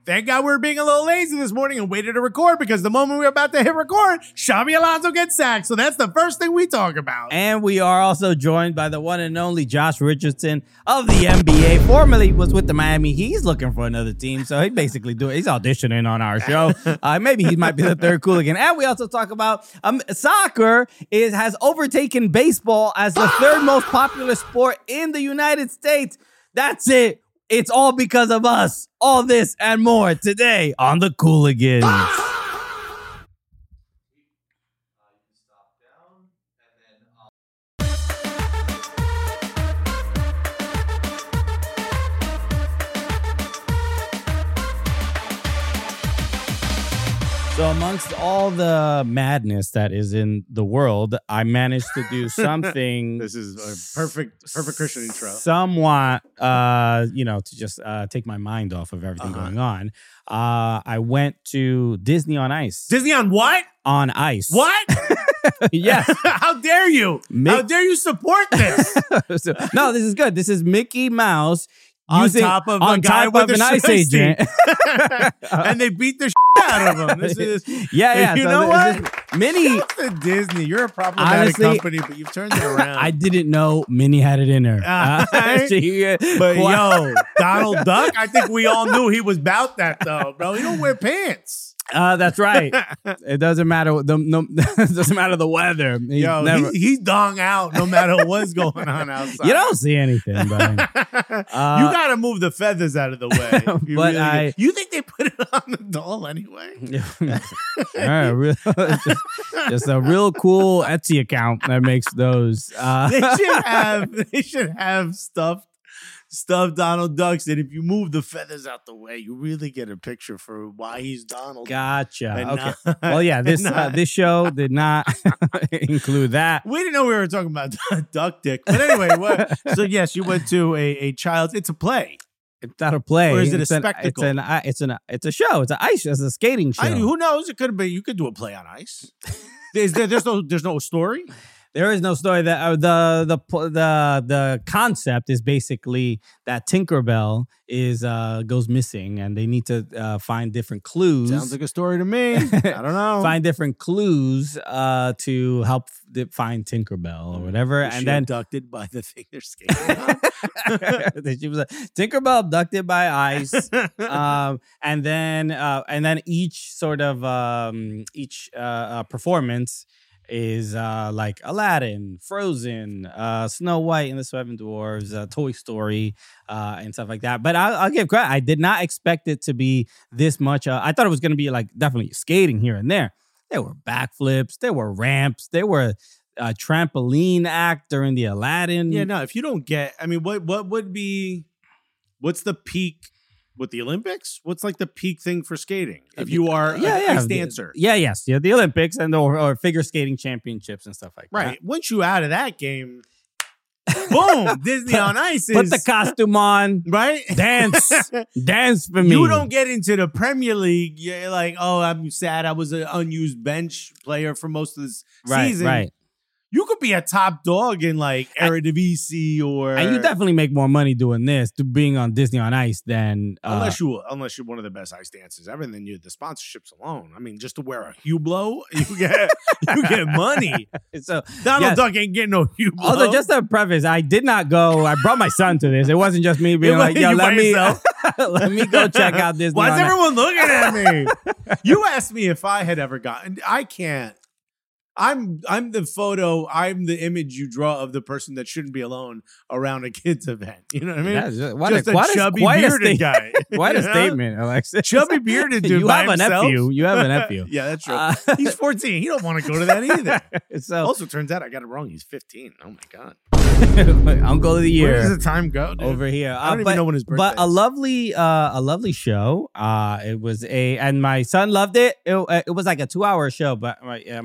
Thank God we were being a little lazy this morning and waited to record because the moment we were about to hit record, Xabi Alonso gets sacked. So that's the first thing we talk about. And we are also joined by the one and only Josh Richardson of the NBA. Formerly was with the Miami. He's looking for another team. So he's auditioning on our show. Maybe he might be the third Cooligan. And we also talk about soccer has overtaken baseball as the third most popular sport in the United States. That's it. It's all because of us. All this and more today on the Cooligans. So amongst all the madness that is in the world, I managed to do something. This is a perfect Christian intro. Somewhat, to just take my mind off of everything going on. I went to Disney on Ice. Disney on what? On Ice. What? Yes. How dare you? How dare you support this? No, this is good. This is Mickey Mouse. On top of an ice agent. And they beat the out of him. This is You know what? Minnie to Disney. You're a problematic company, but you've turned it around. I didn't know Minnie had it in her. But yo, Donald Duck, I think we all knew he was about that though, bro. He don't wear pants. That's right. It doesn't matter. It doesn't matter the weather. He's dong out no matter what's going on outside. You don't see anything, buddy. You got to move the feathers out of the way. You think they put it on the doll anyway? Just a real cool Etsy account that makes those. They should have stuffed Donald Ducks, and if you move the feathers out the way, you really get a picture for why he's Donald. Gotcha. Okay. Well, yeah, this show did not include that. We didn't know we were talking about duck dick, but anyway. So yes, you went to a child's. It's a play. It's not a play. Or is it a spectacle? It's a show. It's a skating show. Who knows? It could be. You could do a play on ice. There's no story. There is no story. That the concept is basically that Tinkerbell goes missing, and they need to find different clues. Sounds like a story to me. I don't know. Find different clues to help find Tinkerbell or whatever. Was and she then abducted by the thing they're skating on? She was Tinkerbell abducted by ice, and then each sort of performance is like Aladdin, Frozen, Snow White and the Seven Dwarfs, Toy Story, and stuff like that. But I'll give credit. I did not expect it to be this much. I thought it was going to be like definitely skating here and there. There were backflips, there were ramps, there were a trampoline act during the Aladdin. Yeah, no, if you don't get, I mean, what's the peak? With the Olympics? What's like the peak thing for skating? If you are an ice dancer. The Olympics and or figure skating championships and stuff like that. Right. Once you out of that game, boom, Disney on Ice Put the costume on. Right? Dance for me. You don't get into the Premier League. You're like, oh, I'm sad I was an unused bench player for most of this season. Right. You could be a top dog in like Eredivisie or... And you definitely make more money doing this, to being on Disney on Ice than... Unless you're one of the best ice dancers ever, then the sponsorships alone. I mean, just to wear a Hublot, you get money. So Donald Duck ain't getting no Hublot. Although, just a preface, I did not go... I brought my son to this. It wasn't just me being like, yo, let me go check out Disney. Why is everyone looking at me? You asked me if I had ever gotten... I can't. I'm the image you draw of the person that shouldn't be alone around a kid's event. You know what I mean? Just a chubby bearded guy. Quite a statement, Alexis. Chubby bearded dude. You have a nephew. Yeah, that's true. He's 14. He don't want to go to that either. Also, turns out I got it wrong. He's 15. Oh my God. Uncle of the year. Where does the time go, dude? Over here. I don't even know when his birthday is. But a lovely show. It was and my son loved it. It was like a 2-hour show, but my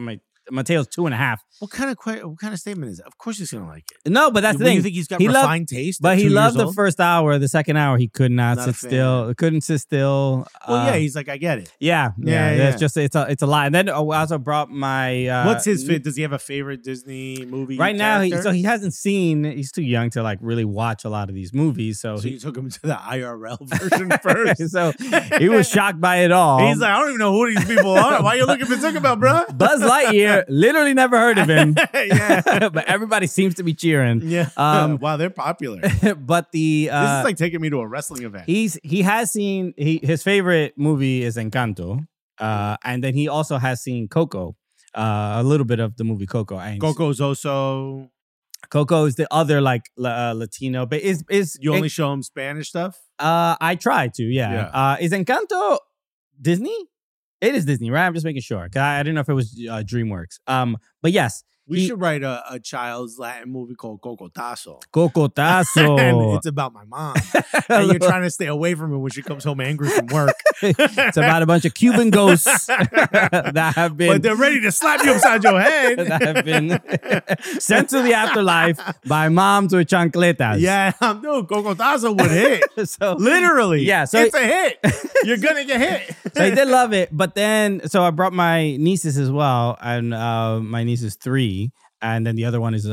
Mateo's 2.5. What kind of statement is that? Of course he's gonna like it. No, but that's the thing. You think he's got refined taste? But he loved the old? first hour. The second hour, he could not Not sit a fan. still. Couldn't sit still. Well, yeah, he's like, I get it. Yeah. It's just it's a lot. And then I also brought my. What's his fit? Does he have a favorite Disney movie? Right now, character? he hasn't seen. He's too young to like really watch a lot of these movies. So you took him to the IRL version first. So he was shocked by it all. He's like, I don't even know who these people are. Why are you looking for Zuckerberg, bro? Buzz Lightyear, literally never heard of him. Yeah. But everybody seems to be cheering. Yeah. Wow, they're popular. But the This is like taking me to a wrestling event. he has seen his favorite movie is Encanto, and then he also has seen Coco, a little bit of the movie Coco. And Coco's also. Coco is the other like Latino, but is You only show him Spanish stuff? I try to, yeah. Is Encanto Disney? It is Disney, right? I'm just making sure. 'Cause I didn't know if it was DreamWorks. But yes. We should write a child's Latin movie called Cocotazo. Cocotazo. And it's about my mom. And you're trying to stay away from her when she comes home angry from work. It's about a bunch of Cuban ghosts that have been... But they're ready to slap you upside your head. that have been sent to the afterlife by moms with chancletas. Yeah, dude, Cocotazo would hit. So literally. Yeah, so it's a hit. You're going to get hit. So I did love it. But then, so I brought my nieces as well. And my niece is 3. And then the other one is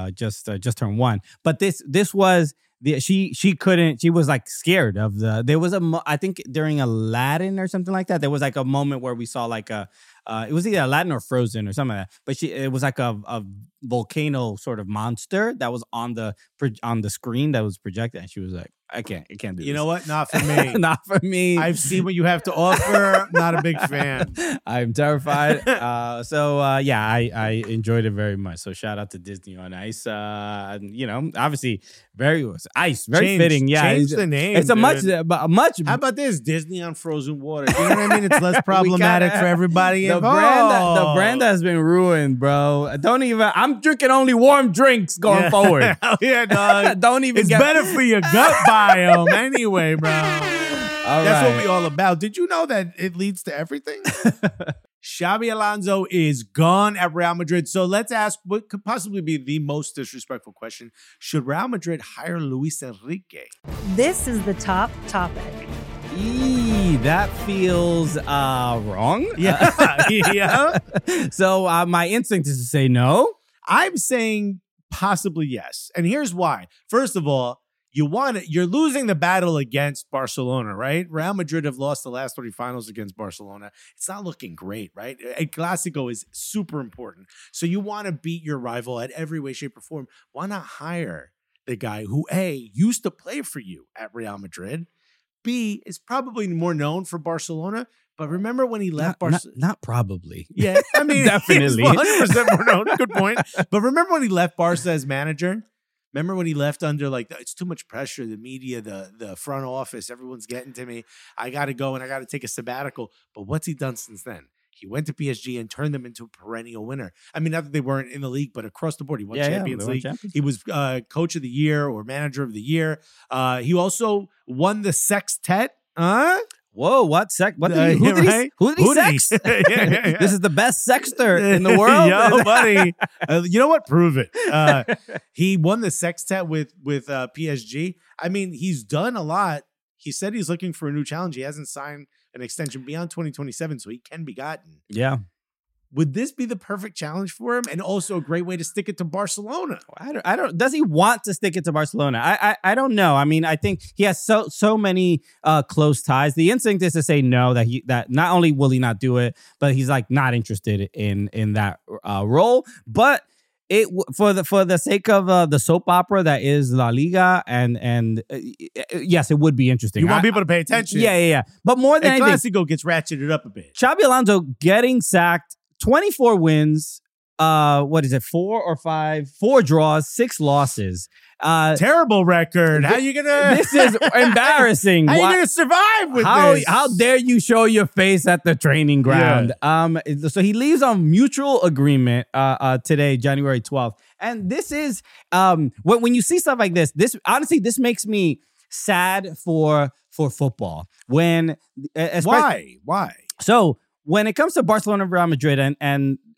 just turned 1. But this was she couldn't. She was like scared of there was I think during Aladdin or something like that. There was like a moment where we saw like it was either Aladdin or Frozen or something like that. But it was like a volcano sort of monster that was on the screen that was projected, and she was like, I can't do this. You know what? Not for me. Not for me. I've seen what you have to offer. Not a big fan. I'm terrified. Yeah, I enjoyed it very much. So shout out to Disney on Ice. Obviously very fitting. Yeah, change the name. It's a dude. much. How about this? Disney on frozen water. You know what I mean? It's less problematic for everybody The involved. brand has been ruined, bro. I'm drinking only warm drinks going forward. Hell yeah, dog. Don't even. It's better for your gut biome anyway, bro. That's what we all about. Did you know that it leads to everything? Xabi Alonso is gone at Real Madrid. So let's ask what could possibly be the most disrespectful question. Should Real Madrid hire Luis Enrique? This is the top topic. That feels wrong. Yeah. Yeah. So my instinct is to say no. I'm saying possibly yes. And here's why. First of all, you're losing the battle against Barcelona, right? Real Madrid have lost the last 3 finals against Barcelona. It's not looking great, right? El Clásico is super important. So you want to beat your rival at every way, shape, or form. Why not hire the guy who, A, used to play for you at Real Madrid, B, is probably more known for Barcelona, but remember when he left Barcelona? Not probably. Yeah, I mean, definitely. he's 100% more known. Good point. But remember when he left Barca as manager? Remember when he left under like, it's too much pressure, the media, the front office, everyone's getting to me. I got to go and I got to take a sabbatical. But what's he done since then? He went to PSG and turned them into a perennial winner. I mean, not that they weren't in the league, but across the board, he won Champions League. He was coach of the year or manager of the year. He also won the sextet. Whoa, what sex? What did who did he sex? Yeah. This is the best sexter in the world. Yo, buddy. You know what? Prove it. He won the sextet with PSG. I mean, he's done a lot. He said he's looking for a new challenge. He hasn't signed an extension beyond 2027, so he can be gotten. Yeah. Would this be the perfect challenge for him, and also a great way to stick it to Barcelona? I don't. Does he want to stick it to Barcelona? I don't know. I mean, I think he has so many close ties. The instinct is to say no. That not only will he not do it, but he's like not interested in that role. But for the sake of the soap opera that is La Liga, and yes, it would be interesting. You want people to pay attention. Yeah. But more than anything, Clásico gets ratcheted up a bit. Xabi Alonso getting sacked. 24 wins, 4 or 5, 4 draws, 6 losses. Terrible record. How you gonna? This is embarrassing. How you gonna survive with this? How dare you show your face at the training ground? Yeah. So he leaves on mutual agreement today, January 12th. And this is when you see stuff like this. This honestly, this makes me sad for football. Why? So when it comes to Barcelona and Real Madrid, and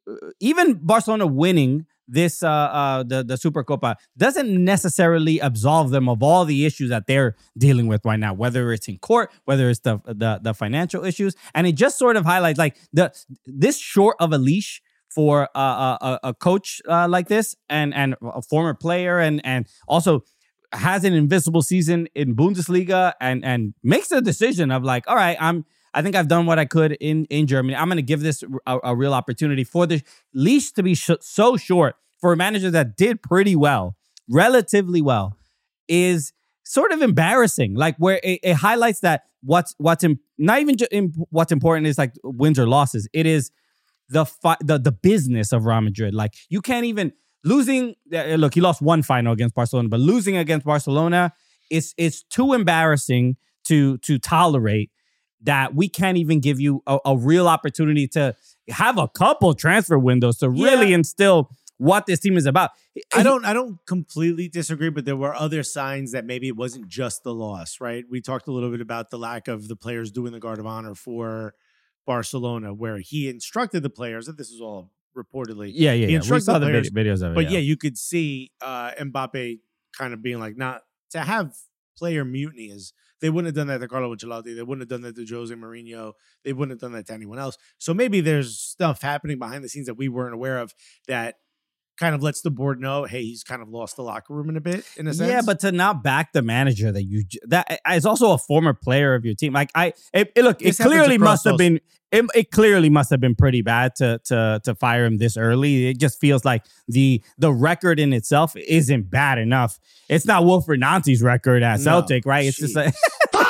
even Barcelona winning this the Supercopa doesn't necessarily absolve them of all the issues that they're dealing with right now, whether it's in court, whether it's the financial issues, and it just sort of highlights like this short of a leash for a coach like this and a former player and also has an invisible season in Bundesliga and makes a decision of like, all right, I think I've done what I could in Germany. I'm going to give this a real opportunity. For the leash to be so short for a manager that did pretty well, relatively well, is sort of embarrassing. Like where it highlights that what's not even what's important is like wins or losses. It is the business of Real Madrid. Like you can't even losing. Look, he lost one final against Barcelona, but losing against Barcelona it's too embarrassing to tolerate. That we can't even give you a real opportunity to have a couple transfer windows to really instill what this team is about. I don't completely disagree, but there were other signs that maybe it wasn't just the loss, right? We talked a little bit about the lack of the players doing the guard of honor for Barcelona, where he instructed the players, that this is all reportedly. Yeah. We saw the players, videos of it. But you could see Mbappe kind of being like, not to have player mutiny is. They wouldn't have done that to Carlo Ancelotti. They wouldn't have done that to Jose Mourinho. They wouldn't have done that to anyone else. So maybe there's stuff happening behind the scenes that we weren't aware of that kind of lets the board know, hey, he's kind of lost the locker room in a bit, in a sense. Yeah, but to not back the manager that is also a former player of your team. Like it clearly must have been. It clearly must have been pretty bad to fire him this early. It just feels like the record in itself isn't bad enough. It's not Wilfried Nancy's record at Celtic, right? It's just like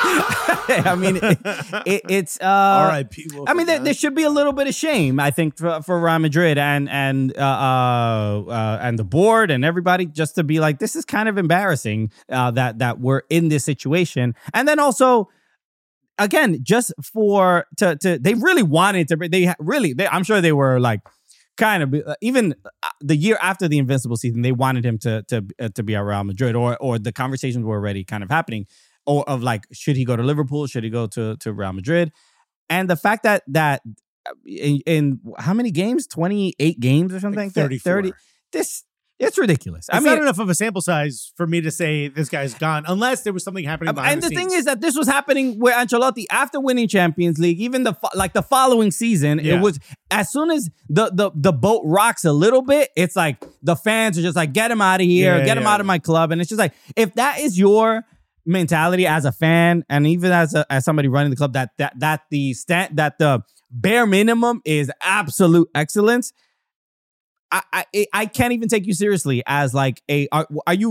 I mean, it's R.I.P. I mean, there should be a little bit of shame, I think, for Real Madrid and the board and everybody, just to be like, this is kind of embarrassing that we're in this situation, and then also. Again, just they really wanted to. I'm sure they were like, kind of even the year after the Invincible season, they wanted him to be at Real Madrid, or the conversations were already kind of happening, or of like, should he go to Liverpool? Should he go to Real Madrid? And the fact that in how many games? 28 games or something? Like 34. 30. It's ridiculous. It's not enough of a sample size for me to say this guy's gone, unless there was something happening behind the scenes. And the thing is that this was happening with Ancelotti after winning Champions League, even the following season. Yeah. It was as soon as the boat rocks a little bit, it's like the fans are just like, get him out of here, get him out of my club, and it's just like, if that is your mentality as a fan and even as somebody running the club, that the bare minimum is absolute excellence. I can't even take you seriously as like your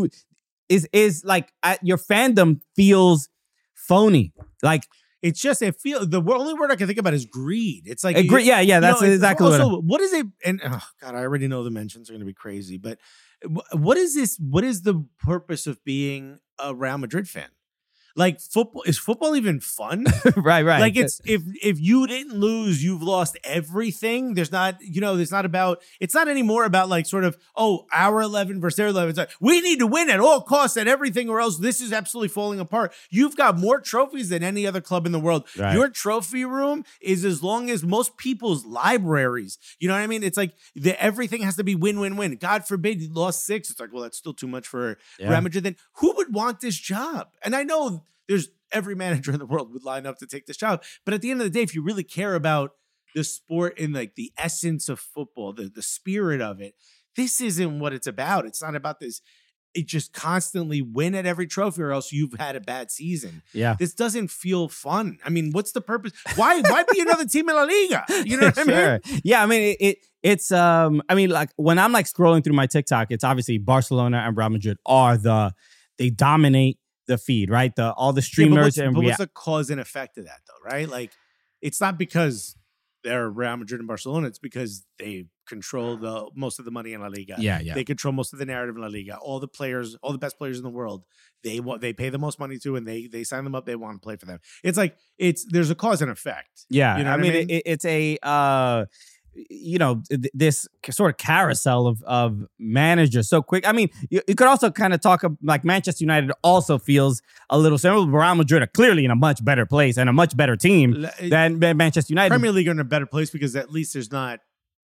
fandom feels phony. Like it's just the only word I can think about is greed. It's like greed. Yeah, that's exactly also, what is it? And oh God, I already know the mentions are going to be crazy. But what is this? What is the purpose of being a Real Madrid fan? Like football, is football even fun? Right. Like it's if you didn't lose, you've lost everything. It's not anymore about like sort of, our 11 versus their 11. It's like, we need to win at all costs at everything, or else this is absolutely falling apart. You've got more trophies than any other club in the world. Right. Your trophy room is as long as most people's libraries. You know what I mean? It's like everything has to be win. God forbid you lost 6. It's like, well, that's still too much for Real Madrid. Then who would want this job? And I know there's every manager in the world would line up to take this job. But at the end of the day, if you really care about the sport and like the essence of football, the spirit of it, this isn't what it's about. It's not about this. It just constantly win at every trophy or else you've had a bad season. Yeah. This doesn't feel fun. I mean, what's the purpose? Why be another team in La Liga? You know what I mean? Yeah, I mean, it's I mean, like when I'm like scrolling through my TikTok, it's obviously Barcelona and Real Madrid they dominate the feed, right? All the streamers. But what's the cause and effect of that, though, right? Like, it's not because they're Real Madrid and Barcelona. It's because they control most of the money in La Liga. Yeah. They control most of the narrative in La Liga. All the players, all the best players in the world, they pay the most money to, and they sign them up. They want to play for them. It's like there's a cause and effect. Yeah, you know I mean? It's a. This sort of carousel of managers so quick. I mean, you could also kind of talk like Manchester United also feels a little similar. Real Madrid are clearly in a much better place and a much better team than Manchester United. Premier League are in a better place because at least there's not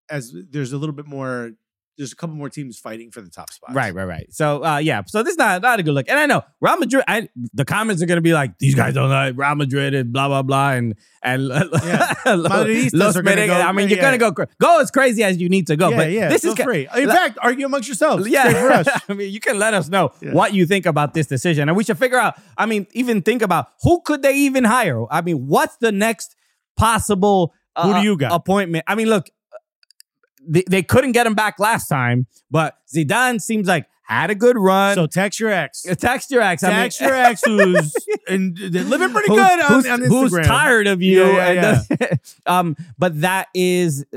as there's a little bit more. There's a couple more teams fighting for the top spots. Right. So, so this is not a good look. And I know Real Madrid, the comments are going to be like, these guys don't like Real Madrid and blah, blah, blah. And Madridistas are gonna go, I mean, you're going to go as crazy as you need to go. But this is free. In fact, argue amongst yourselves. Yeah. Straight for us. I mean, you can let us know what you think about this decision. And we should figure out, I mean, even think about who could they even hire? I mean, what's the next possible who do you got? Appointment? I mean, look, they couldn't get him back last time, but Zidane seems like had a good run. So text your ex. Text your ex. Text your ex who's living pretty good on Instagram. Who's tired of you. Yeah. But that is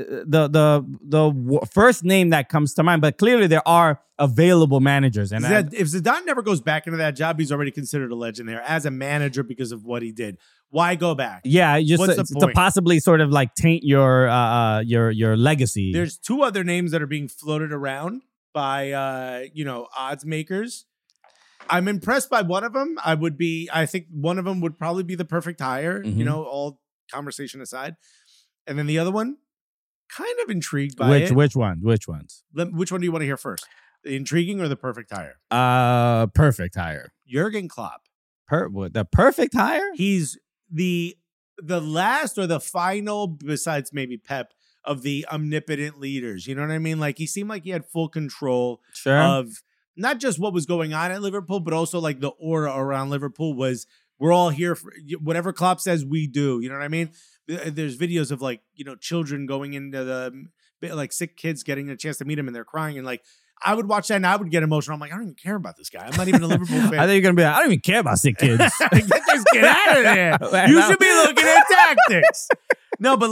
the first name that comes to mind. But clearly there are available managers. And if Zidane never goes back into that job, he's already considered a legend there as a manager because of what he did. Why go back? Yeah, just to possibly sort of like taint your legacy. There's two other names that are being floated around by odds makers. I'm impressed by one of them. I think one of them would probably be the perfect hire, all conversation aside. And then the other one, kind of intrigued by it. Which ones? Which one do you want to hear first? The intriguing or the perfect hire? Perfect hire. Jurgen Klopp. The perfect hire? He's the last or the final, besides maybe Pep, of the omnipotent leaders. You know what I mean? Like, he seemed like he had full control of not just what was going on at Liverpool, but also like the aura around Liverpool was, we're all here for whatever Klopp says, we do. You know what I mean? There's videos of like, children going into like sick kids getting a chance to meet him and they're crying. And like, I would watch that and I would get emotional. I'm like, I don't even care about this guy. I'm not even a Liverpool fan. I think you're going to be like, I don't even care about sick kids. Get this kid out of there. You should be looking at tactics. No, but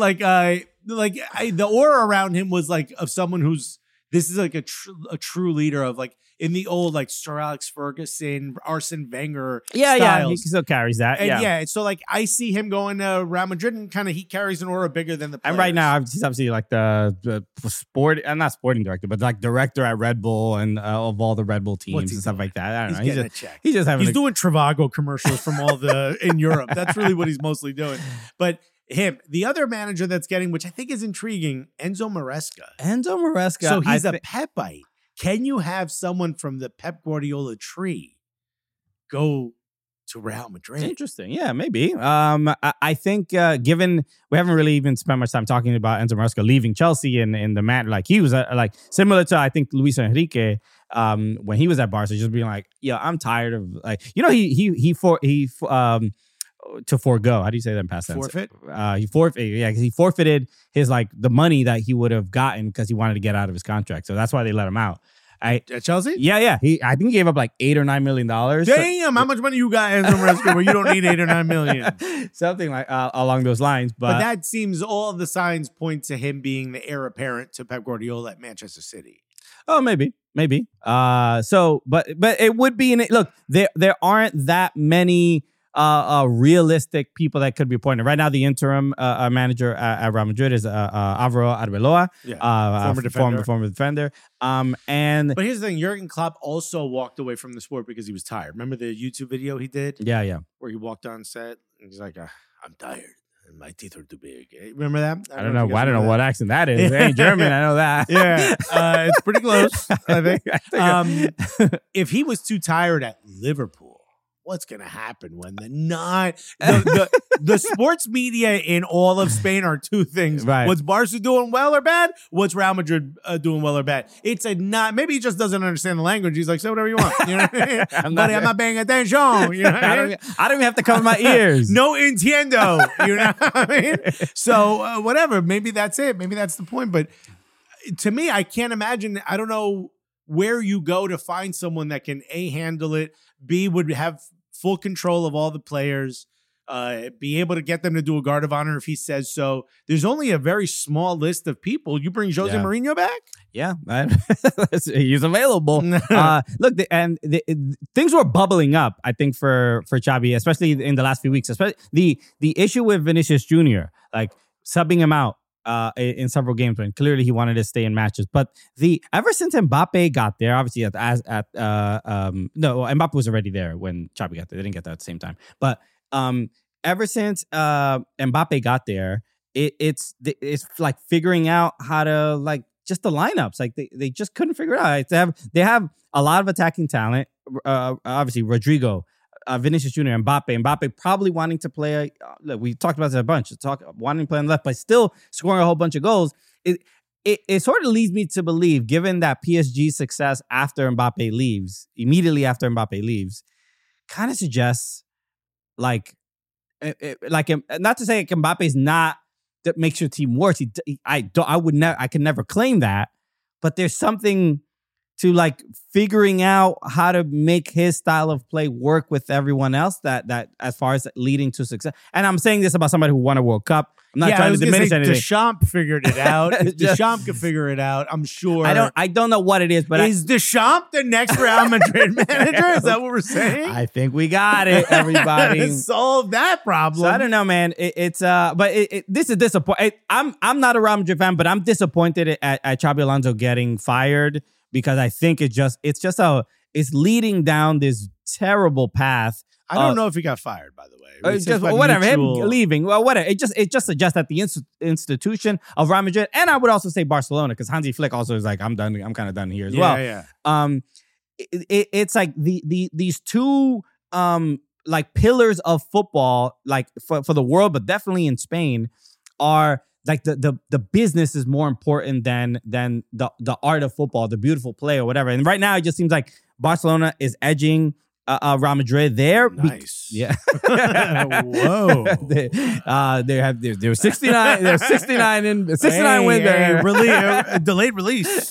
the aura around him was like of someone this is like a true leader of like in the old like Sir Alex Ferguson, Arsene Wenger styles. He still carries that. And so like I see him going to Real Madrid and kind of he carries an aura bigger than the players. And right now, he's obviously like the sport, not sporting director, but like director at Red Bull and of all the Red Bull teams and stuff like that. I don't know. He's doing Trivago commercials from all in Europe. That's really what he's mostly doing. But the other manager that's getting, which I think is intriguing, Enzo Maresca. So he's a Pepite. Can you have someone from the Pep Guardiola tree go to Real Madrid? It's interesting. Yeah, maybe. I think given we haven't really even spent much time talking about Enzo Maresca leaving Chelsea and the man, like he was like similar to I think Luis Enrique when he was at Barca, just being like, yeah, I'm tired of like to forego. How do you say that in past tense? Forfeit? He forfeited his like the money that he would have gotten because he wanted to get out of his contract. So that's why they let him out. At Chelsea? Yeah. I think he gave up like $8 or $9 million. Damn, how much money you got, Enzo Maresca, where you don't need $8 or $9 million? Something like along those lines. But that seems all of the signs point to him being the heir apparent to Pep Guardiola at Manchester City. Oh, maybe. But it would be look. There aren't that many realistic people that could be appointed. Right now, the interim manager at Real Madrid is Alvaro Arbeloa, former defender. But here's the thing: Jurgen Klopp also walked away from the sport because he was tired. Remember the YouTube video he did? Yeah. Where he walked on set and he's like, "I'm tired and my teeth are too big." Remember that? I don't know what accent that is. It ain't German. I know that. Yeah, it's pretty close. I think. If he was too tired at Liverpool, what's going to happen when the sports media in all of Spain are two things. Right. What's Barca doing well or bad? What's Real Madrid doing well or bad? It's maybe he just doesn't understand the language. He's like, say whatever you want. You know what I mean? I'm not paying attention. You know what I mean? I don't even have to cover my ears. No entiendo. You know what I mean? So whatever. Maybe that's it. Maybe that's the point. But to me, I can't imagine. I don't know where you go to find someone that can A, handle it, B, would have full control of all the players, be able to get them to do a guard of honor if he says so. There's only a very small list of people. You bring Jose Mourinho back? Yeah, he's available. Look, things were bubbling up, I think, for Xabi, especially in the last few weeks. Especially the issue with Vinicius Jr., like subbing him out in several games when clearly he wanted to stay in matches. But ever since Mbappe got there, obviously Mbappe was already there when Xabi got there. They didn't get there at the same time. But ever since Mbappe got there, it's like figuring out how to like just the lineups. Like they just couldn't figure it out. They have a lot of attacking talent. Obviously, Rodrigo, Vinicius Jr., Mbappe probably wanting to play. We talked about this a bunch. Wanting to play on the left, but still scoring a whole bunch of goals. It sort of leads me to believe, given that PSG's success immediately after Mbappe leaves, kind of suggests like not to say Mbappe's not that makes your team worse. I could never claim that, but there's something to like figuring out how to make his style of play work with everyone else that as far as leading to success. And I'm saying this about somebody who won a World Cup. I'm not trying to diminish anything. Deschamps figured it out. If Deschamps could figure it out, I'm sure. I don't know what it is, but is Deschamps the next Real Madrid manager? Is that what we're saying? I think we got it, everybody. Solve that problem. So I don't know, man. This is disappointing. I'm not a Real Madrid fan, but I'm disappointed at Xabi Alonso getting fired because I think it's leading down this terrible path. I don't know if he got fired, by the way. Whatever, him leaving. Well, whatever. It just suggests that the institution of Real Madrid, and I would also say Barcelona, because Hansi Flick also is like, I'm done. I'm kind of done here as well. Yeah. It's like these two like pillars of football, like for the world, but definitely in Spain, are like the business is more important than the art of football, the beautiful play or whatever. And right now, it just seems like Barcelona is edging Real Madrid there. Nice. Yeah. Whoa. They're 69. They're 69 in 69 wins there. Delayed release.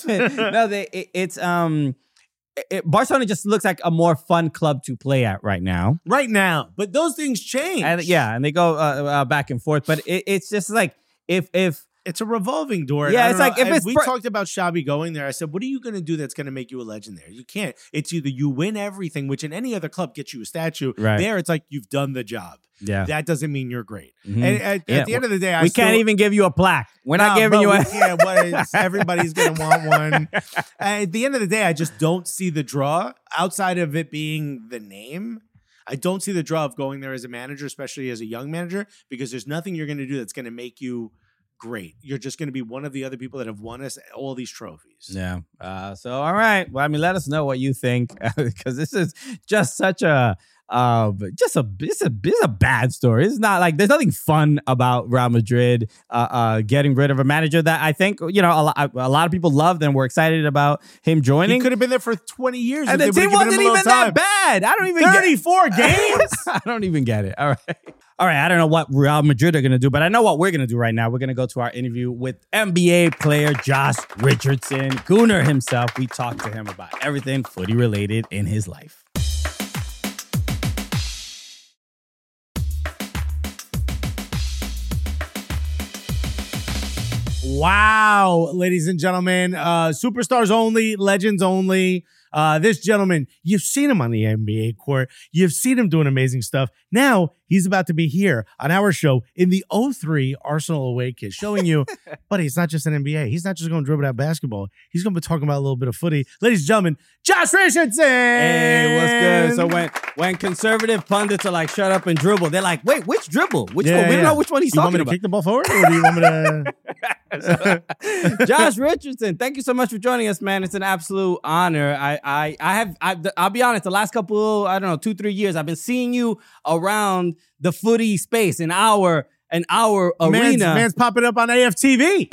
No, Barcelona just looks like a more fun club to play at right now. Right now, but those things change. And they go back and forth. But it's just like if it's a revolving door. Yeah, it's like if we talked about Xabi going there. I said, what are you going to do that's going to make you a legend there? You can't. It's either you win everything, which in any other club gets you a statue. Right. There, it's like you've done the job. Yeah, that doesn't mean you're great. Mm-hmm. And at the end of the day, we can't even give you a plaque. We're not giving you a. Everybody's going to want one. At the end of the day, I just don't see the draw outside of it being the name. I don't see the draw of going there as a manager, especially as a young manager, because there's nothing you're going to do that's going to make you great. You're just going to be one of the other people that have won us all these trophies. Yeah. So, all right. Well, I mean, let us know what you think, because this is just such it's a bad story. It's not like there's nothing fun about Real Madrid getting rid of a manager that I think, a lot of people loved and were excited about him joining. He could have been there for 20 years. And the team wasn't even that bad. I don't even 34 games? I don't even get it. All right, I don't know what Real Madrid are going to do, but I know what we're going to do right now. We're going to go to our interview with NBA player Josh Richardson, Gooner himself. We talked to him about everything footy related in his life. Wow, ladies and gentlemen, superstars only, legends only. This gentleman, you've seen him on the NBA court. You've seen him doing amazing stuff. Now he's about to be here on our show in the 0-3 Arsenal away kit, showing you, buddy, it's not just an NBA. He's not just going to dribble out basketball. He's going to be talking about a little bit of footy. Ladies and gentlemen, Josh Richardson. Hey, what's good? So when conservative pundits are like, shut up and dribble, they're like, wait, which dribble? Which one? We don't know which one he's talking about. You want me to kick the ball forward, or do you want me to? Josh Richardson, thank you so much for joining us, man. It's an absolute honor. I'll be honest, the last couple, 2-3 years, I've been seeing you around the footy space in our arena. Man's popping up on AFTV.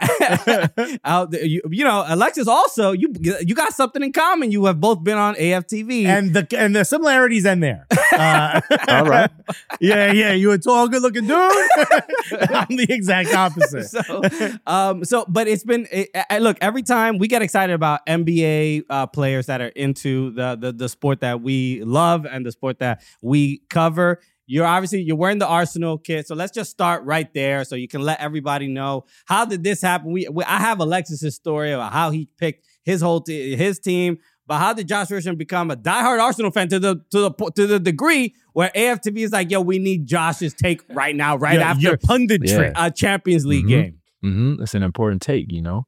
Alexis also, you got something in common. You have both been on AFTV. And the similarities end there. All right. Yeah. You a tall, good-looking dude. I'm the exact opposite. But it's been, look, every time we get excited about NBA players that are into the sport that we love and the sport that we cover, you're wearing the Arsenal kit, so let's just start right there so you can let everybody know, how did this happen? I have Alexis's story about how he picked his team, but how did Josh Richardson become a diehard Arsenal fan to the degree where AFTV is like, yo, we need Josh's take right now, after your pundit trick, a Champions League game. Mm-hmm. That's an important take, No,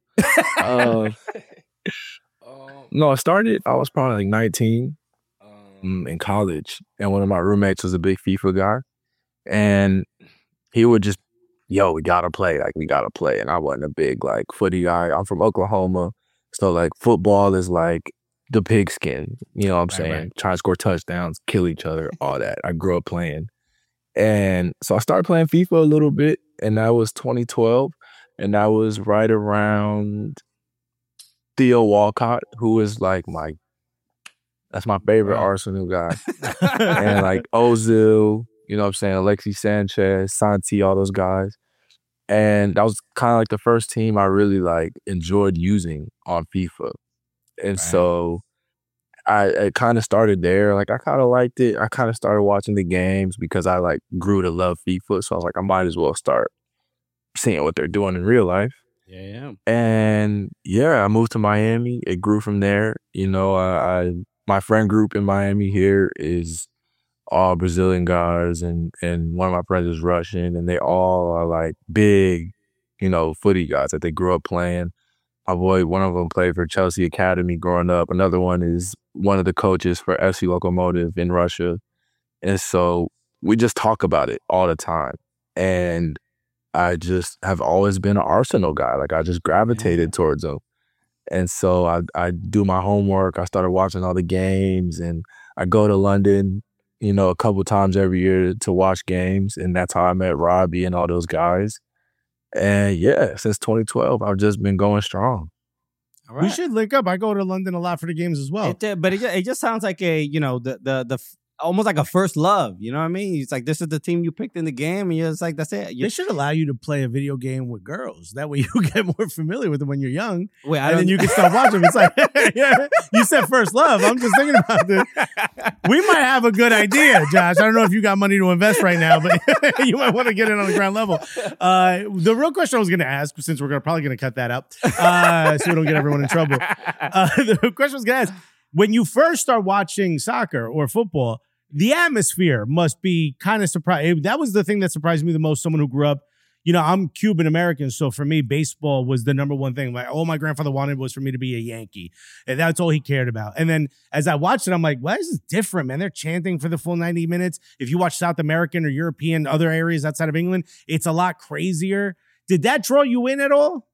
I was probably like 19. In college, and one of my roommates was a big FIFA guy, and he would just, yo, we gotta play. Like, we gotta play. And I wasn't a big, like, footy guy. I'm from Oklahoma. So, like, football is like the pigskin. You know what I'm saying? Right. Trying to score touchdowns, kill each other, all that. I grew up playing. And so I started playing FIFA a little bit, and that was 2012. And that was right around Theo Walcott, who is like that's my favorite Arsenal guy. And like Ozil, you know what I'm saying, Alexis Sanchez, Santi, all those guys. And that was kind of like the first team I really like enjoyed using on FIFA. And so I kind of started there. Like, I kind of liked it. I kind of started watching the games because I like grew to love FIFA. So I was like, I might as well start seeing what they're doing in real life. Yeah. And yeah, I moved to Miami. It grew from there. You know, my friend group in Miami here is all Brazilian guys, and one of my friends is Russian, and they all are like big, you know, footy guys that they grew up playing. My boy, one of them played for Chelsea Academy growing up. Another one is one of the coaches for FC Lokomotiv in Russia. And so we just talk about it all the time. And I just have always been an Arsenal guy. Like, I just gravitated towards them. And so I do my homework. I started watching all the games, and I go to London, you know, a couple times every year to watch games. And that's how I met Robbie and all those guys. And yeah, since 2012, I've just been going strong. All right. We should link up. I go to London a lot for the games as well. But it just sounds like a, you know, the almost like a first love. You know what I mean? It's like, this is the team you picked in the game, and you're just like, that's it. They should allow you to play a video game with girls. That way you get more familiar with them when you're young. Wait, and then you can start watching them. It's like, yeah, you said first love. I'm just thinking about this. We might have a good idea, Josh. I don't know if you got money to invest right now, but you might want to get it on the ground level. The real question I was going to ask, since we're probably going to cut that up, so we don't get everyone in trouble. The question I was going to ask, when you first start watching soccer or football, the atmosphere must be kind of surprising. That was the thing that surprised me the most. Someone who grew up, you know, I'm Cuban American, so for me, baseball was the number one thing. Like, all my grandfather wanted was for me to be a Yankee, and that's all he cared about. And then as I watched it, I'm like, why is this different, man? They're chanting for the full 90 minutes. If you watch South American or European, other areas outside of England, it's a lot crazier. Did that draw you in at all?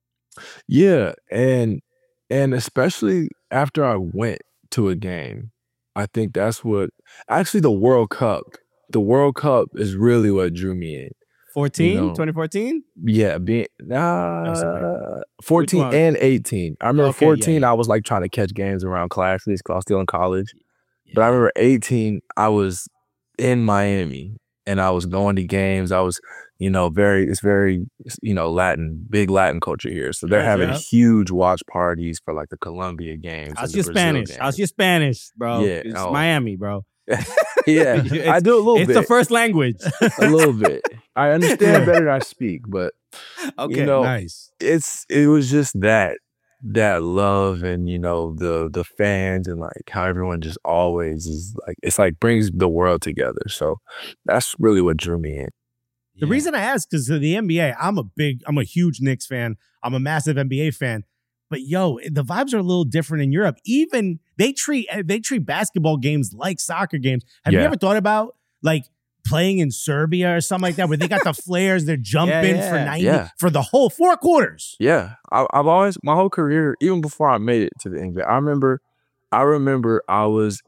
Yeah, and especially after I went to a game, I think that's what actually the World Cup is really what drew me in. 2014? Yeah, 14 and 18. I remember 14, I was like trying to catch games around classes because I was still in college. Yeah. But I remember 18, I was in Miami and I was going to games. I was, you know, it's very, you know, big Latin culture here. So they're having huge watch parties for like the Colombia games. How's your Spanish, bro? Yeah. It's Miami, bro. Yeah, I do a little bit. It's the first language. A little bit. I understand better than I speak, but okay, you know, nice. It was just that love and, you know, the fans and like how everyone just always is like, it's like brings the world together. So that's really what drew me in. The reason I ask is the NBA. I'm a huge Knicks fan. I'm a massive NBA fan. But yo, the vibes are a little different in Europe. Even they treat basketball games like soccer games. Have you ever thought about like playing in Serbia or something like that, where they got the flares, they're jumping for 90 for the whole 4 quarters? Yeah, I've always, my whole career, even before I made it to the NBA, I remember I was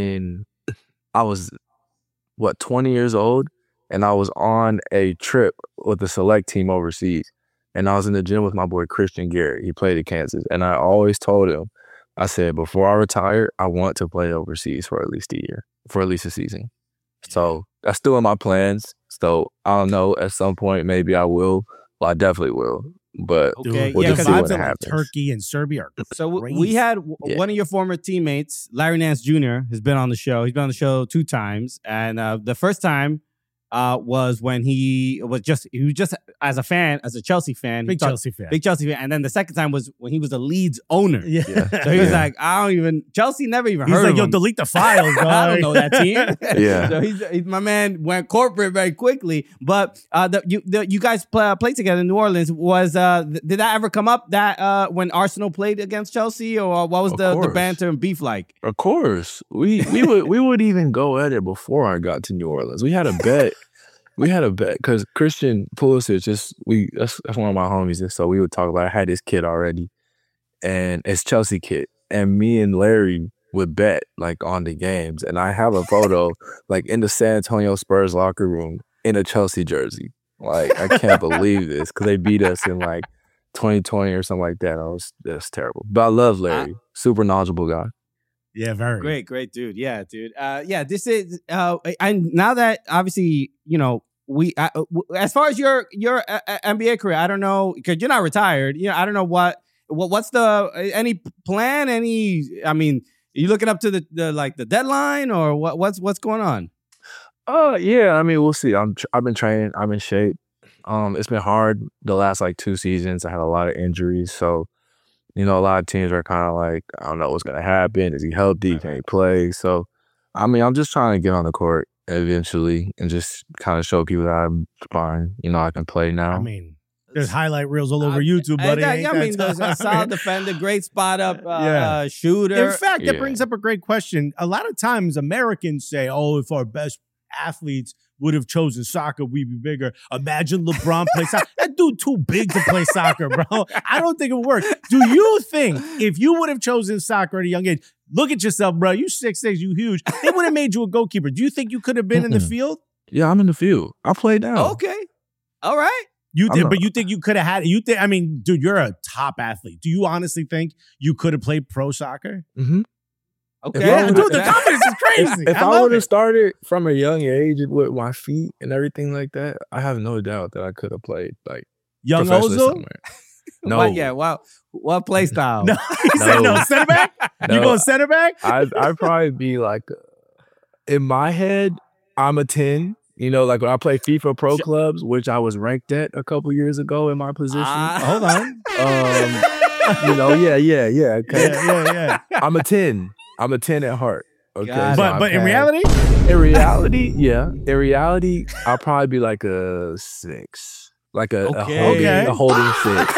20 years old, and I was on a trip with the select team overseas. And I was in the gym with my boy Christian Garrett. He played at Kansas. And I always told him, I said, before I retire, I want to play overseas for at least a year, for at least a season. So that's still in my plans. So I don't know, at some point, maybe I will. Well, I definitely will. But we'll just see what happens. Turkey and Serbia are so we had one of your former teammates, Larry Nance Jr., has been on the show. He's been on the show 2 times. And the first time was when he was just as a Chelsea fan, big Chelsea fan, and then the second time was when he was a Leeds owner. Yeah. So he was like, Chelsea never even heard of him. He's like, yo, delete the files, dog. I don't know that team. Yeah. So he's my man went corporate very quickly. But you guys played together in New Orleans. Was did that ever come up that when Arsenal played against Chelsea, or what was the banter and beef like? Of course, we would even go at it before I got to New Orleans. We had a bet. We had a bet because Christian Pulisic that's one of my homies, and so we would talk about. I had this kid already, and it's Chelsea kid, and me and Larry would bet like on the games, and I have a photo like in the San Antonio Spurs locker room in a Chelsea jersey. Like I can't believe this because they beat us in like 2020 or something like that. That's terrible, but I love Larry, super knowledgeable guy. Yeah, very great dude. Yeah, dude. This is and now that obviously as far as your NBA career, I don't know because you're not retired. I don't know what's the any plan. Are you looking up to the deadline or what's going on? Yeah. I mean, we'll see. I've been training. I'm in shape. It's been hard the last like 2 seasons. I had a lot of injuries, so. A lot of teams are kind of like, I don't know what's going to happen. Is he healthy? Can he play? So, I'm just trying to get on the court eventually and just kind of show people that I'm fine. I can play now. There's highlight reels all over YouTube, buddy. There's a solid defender, great spot up shooter. In fact, that brings up a great question. A lot of times Americans say, if our best athletes would have chosen soccer, we'd be bigger. Imagine LeBron play soccer. That dude too big to play soccer, bro. I don't think it would work. Do you think if you would have chosen soccer at a young age, look at yourself, bro. You 6'6", you huge. They would have made you a goalkeeper. Do you think you could have been in the field? Yeah, I'm in the field. I play now. Okay. All right. You did, but you think you could have had it? Dude, you're a top athlete. Do you honestly think you could have played pro soccer? Mm-hmm. Okay. Dude, the confidence is crazy. If I would have started from a young age with my feet and everything like that, I have no doubt that I could have played like young Ozil. No. What play style? No, he said no. Center back? You going center back? I'd probably be like, in my head, I'm a 10. Like when I play FIFA Pro Clubs, which I was ranked at a couple years ago in my position. Hold on. Yeah. Okay. Yeah. I'm a 10. I'm a 10 at heart. Okay. But in reality? In reality, yeah. In reality, I'll probably be like a 6. Like a holding 6.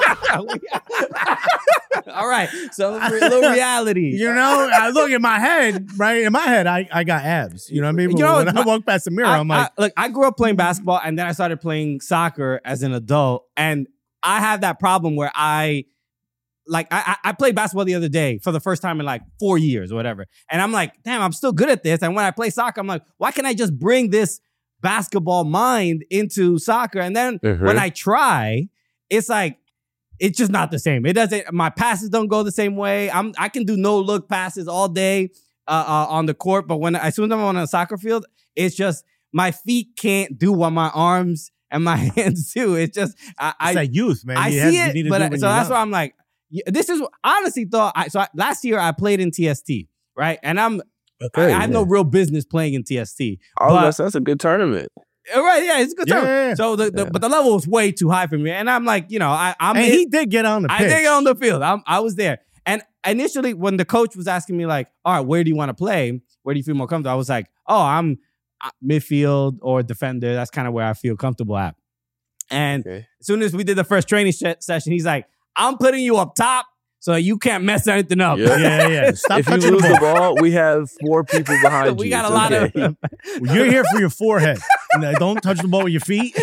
All right. So a little reality. Look in my head, right? In my head, I got abs. You know what I mean? But when I walk past the mirror, I'm like... I grew up playing basketball and then I started playing soccer as an adult. And I have that problem where I played basketball the other day for the first time in like 4 years or whatever. And I'm like, damn, I'm still good at this. And when I play soccer, I'm like, why can't I just bring this basketball mind into soccer? And then when I try, it's like, it's just not the same. It doesn't, my passes don't go the same way. I can do no look passes all day on the court. But as soon as I'm on a soccer field, it's just my feet can't do what my arms and my hands do. It's just, it's that youth, man. I see it, but so that's why I'm like, this is honestly thought. Last year I played in TST, right? And I have no real business playing in TST. That's a good tournament. Right, yeah, it's a good tournament. Yeah. So but the level was way too high for me, and I'm like, he did get on the pitch. I did get on the field. I was there, and initially when the coach was asking me like, all right, where do you want to play? Where do you feel more comfortable? I was like, I'm midfield or defender. That's kind of where I feel comfortable at. And as soon as we did the first training session, he's like, I'm putting you up top so you can't mess anything up. Yeah. Stop if you lose the ball, we have 4 people behind you. We got a lot of... You're here for your forehead. Don't touch the ball with your feet.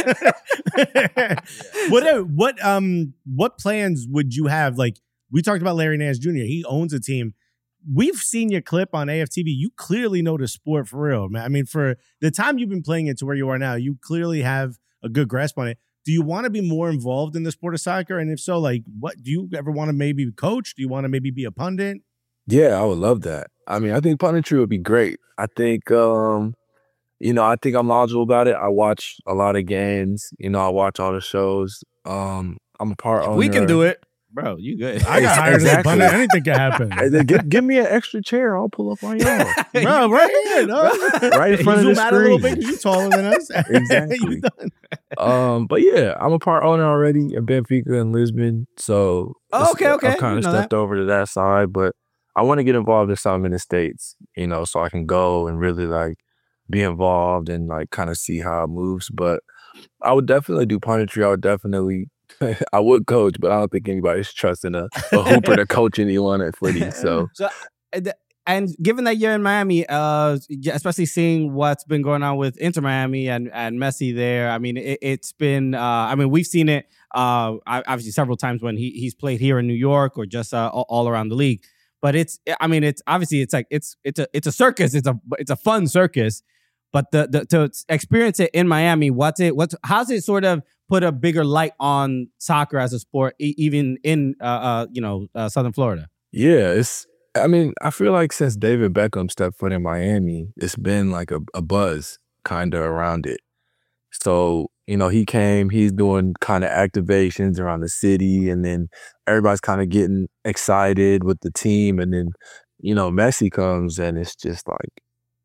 What plans would you have? Like, we talked about Larry Nance Jr. He owns a team. We've seen your clip on AFTV. You clearly know the sport for real, man. For the time you've been playing it to where you are now, you clearly have a good grasp on it. Do you want to be more involved in the sport of soccer? And if so, like, what do you ever want to maybe coach? Do you want to maybe be a pundit? Yeah, I would love that. I think punditry would be great. I think, I think I'm knowledgeable about it. I watch a lot of games. I watch all the shows. I'm a part owner. We can do it. Bro, you good. I got hired as a pundit. Anything can happen. Give me an extra chair. I'll pull up on y'all. Bro, right here. No? Right in front of the screen. Zoom out a little bit because you're taller than us. Exactly. But yeah, I'm a part owner already at Benfica in Lisbon. So okay. I've kind of stepped over to that side. But I want to get involved in something in the States, so I can go and really like be involved and like kind of see how it moves. But I would definitely do punditry. I would coach, but I don't think anybody's trusting a hooper to coach anyone at footy. So And given that you're in Miami, especially seeing what's been going on with Inter Miami and Messi there, I mean, it's been. I mean, we've seen it obviously several times when he's played here in New York or just all around the league. But it's obviously it's a circus. It's a fun circus. But to experience it in Miami, how's it sort of put a bigger light on soccer as a sport, even in Southern Florida? Yeah, I feel like since David Beckham stepped foot in Miami, it's been like a buzz kind of around it. So, he came, he's doing kind of activations around the city, and then everybody's kind of getting excited with the team. And then, Messi comes, and it's just like,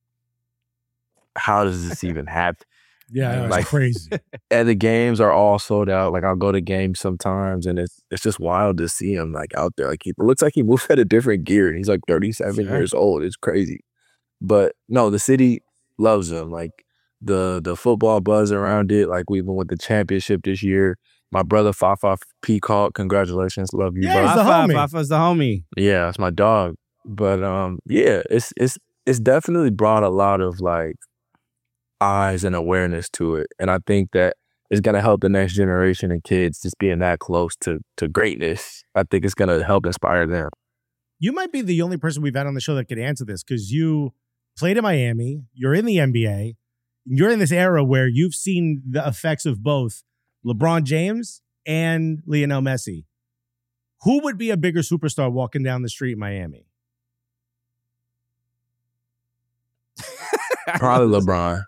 how does this even happen? Yeah, it's like crazy. And the games are all sold out. Like, I'll go to games sometimes, and it's just wild to see him like out there. Like, it looks like he moves at a different gear. He's like 37 years old. It's crazy. But no, the city loves him. Like, the football buzz around it. Like, we even won the championship this year. My brother Fafa Peacock, congratulations, love you, Yeah, bro. he's the homie. Fafa's the homie. Yeah, that's my dog. But yeah, it's definitely brought a lot of like eyes and awareness to it. And I think that it's going to help the next generation of kids just being that close to greatness. I think it's going to help inspire them. You might be the only person we've had on the show that could answer this because you played in Miami, you're in the NBA, you're in this era where you've seen the effects of both LeBron James and Lionel Messi. Who would be a bigger superstar walking down the street in Miami? Probably LeBron.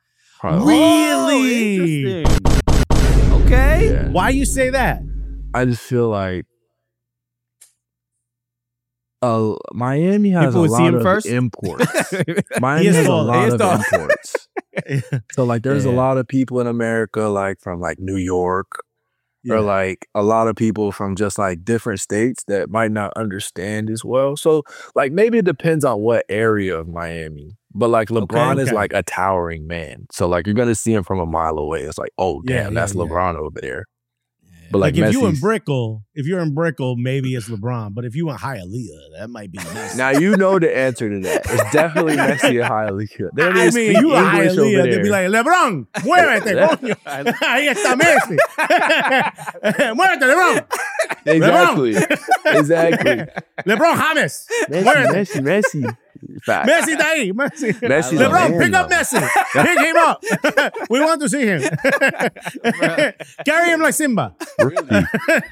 Really? Interesting. Okay. Yeah. Why you say that? I just feel like Miami has People a would see lot him of first? imports. Miami He is has a tall. lot He is of tall. imports. So like there's a Yeah. lot of people in America like from like New York or like a lot of people from just like different states that might not understand as well. So like maybe it depends on what area of Miami. But like LeBron is okay. like a towering man. So like you're gonna see him from a mile away. It's like, oh Yeah, damn, that's yeah. LeBron over there. But Like like, if you in Messi's- if you're in Brickell, maybe it's LeBron. But if you in Hialeah, that might be Messi. Now you know the answer to that. It's definitely Messi and Hialeah. They don't I even mean, speak you in English over Hialeah, they'd there. be like, LeBron, muévete, coño. Ahí está Messi. Muévete, LeBron. Exactly. Exactly. LeBron James. Muévete. Messi. Fact. Messi está ahí. Messi. Messi's a LeBron, man, pick up though. Messi. Pick him up. We want to see him. Carry him like Simba. Really?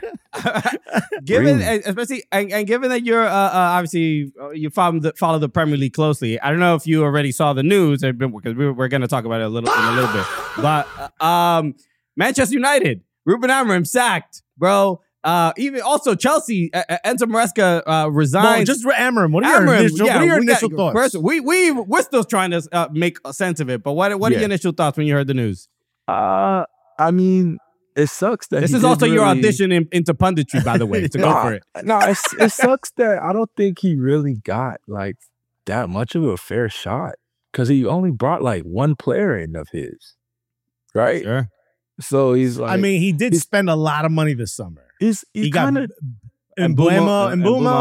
Given, Really? especially, and given that you're obviously you follow the Premier League closely, I don't know if you already saw the news, because we're going to talk about it in a little bit. But Manchester United, Ruben Amorim sacked, bro. Even also Chelsea, Enzo Maresca resigned. Well, just Amorim. What are your initial thoughts? First, we're still trying to make a sense of it. But what are your initial thoughts when you heard the news? I mean, it sucks that This he is didn't also your really- audition into punditry, by the way. To go for it. No, it sucks that I don't think he really got like that much of a fair shot because he only brought like one player in of his, right? Sure. So he's like, I mean, he did spend a lot of money this summer. he got kind of Mbumo,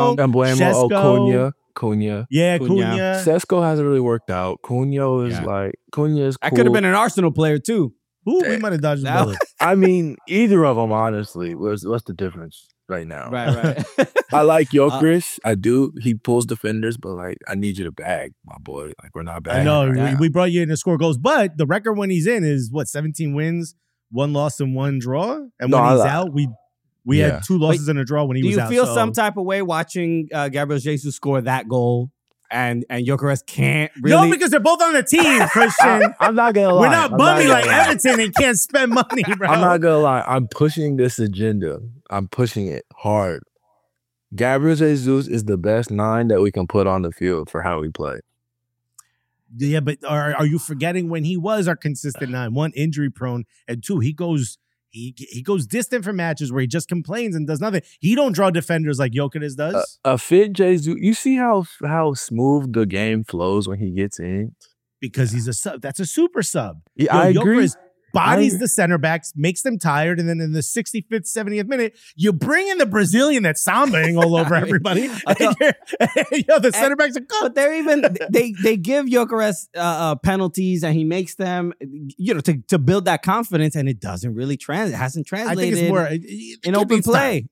Embuemo, Cunha. Yeah, Cunha. Cunha. Sesko hasn't really worked out. Cunha is Yeah. Cunha is cool. I could have been an Arsenal player too. Ooh, we might have dodged the Now- bullet. I mean, either of them, honestly. What's the difference right now? Right. I like Gyökeres. I do. He pulls defenders, but like, I need you to bag, my boy. Like, we're not I bagging. know right now. we brought you in to score goals, but the record when he's in is what, 17 wins, 1 loss and 1 draw. And when he's out, we had 2 losses and a draw when he Do was you out. feel so- some type of way watching Gabriel Jesus score that goal and Gyökeres can't really? No, because they're both on the team, Christian. I'm not gonna lie. We're not I'm bummy gonna like lie. Everton and can't spend money, bro. I'm not gonna lie. I'm pushing this agenda. I'm pushing it hard. Gabriel Jesus is the best 9 that we can put on the field for how we play. Yeah, but are you forgetting when he was our consistent 9? 1, injury prone, and 2, he goes distant for matches where he just complains and does nothing. He don't draw defenders like Gyökeres does. A fit Jesus. You see how smooth the game flows when he gets in. Because he's a sub. That's a super sub. Yeah, I agree. bodies the center backs, makes them tired, and then in the 65th, 70th minute, you bring in the Brazilian that's sambaing all over everybody. The center backs are good. But they're even they give Gyökeres penalties, and he makes them, to build that confidence, and it doesn't really translate. It hasn't translated. I think it's more in open play.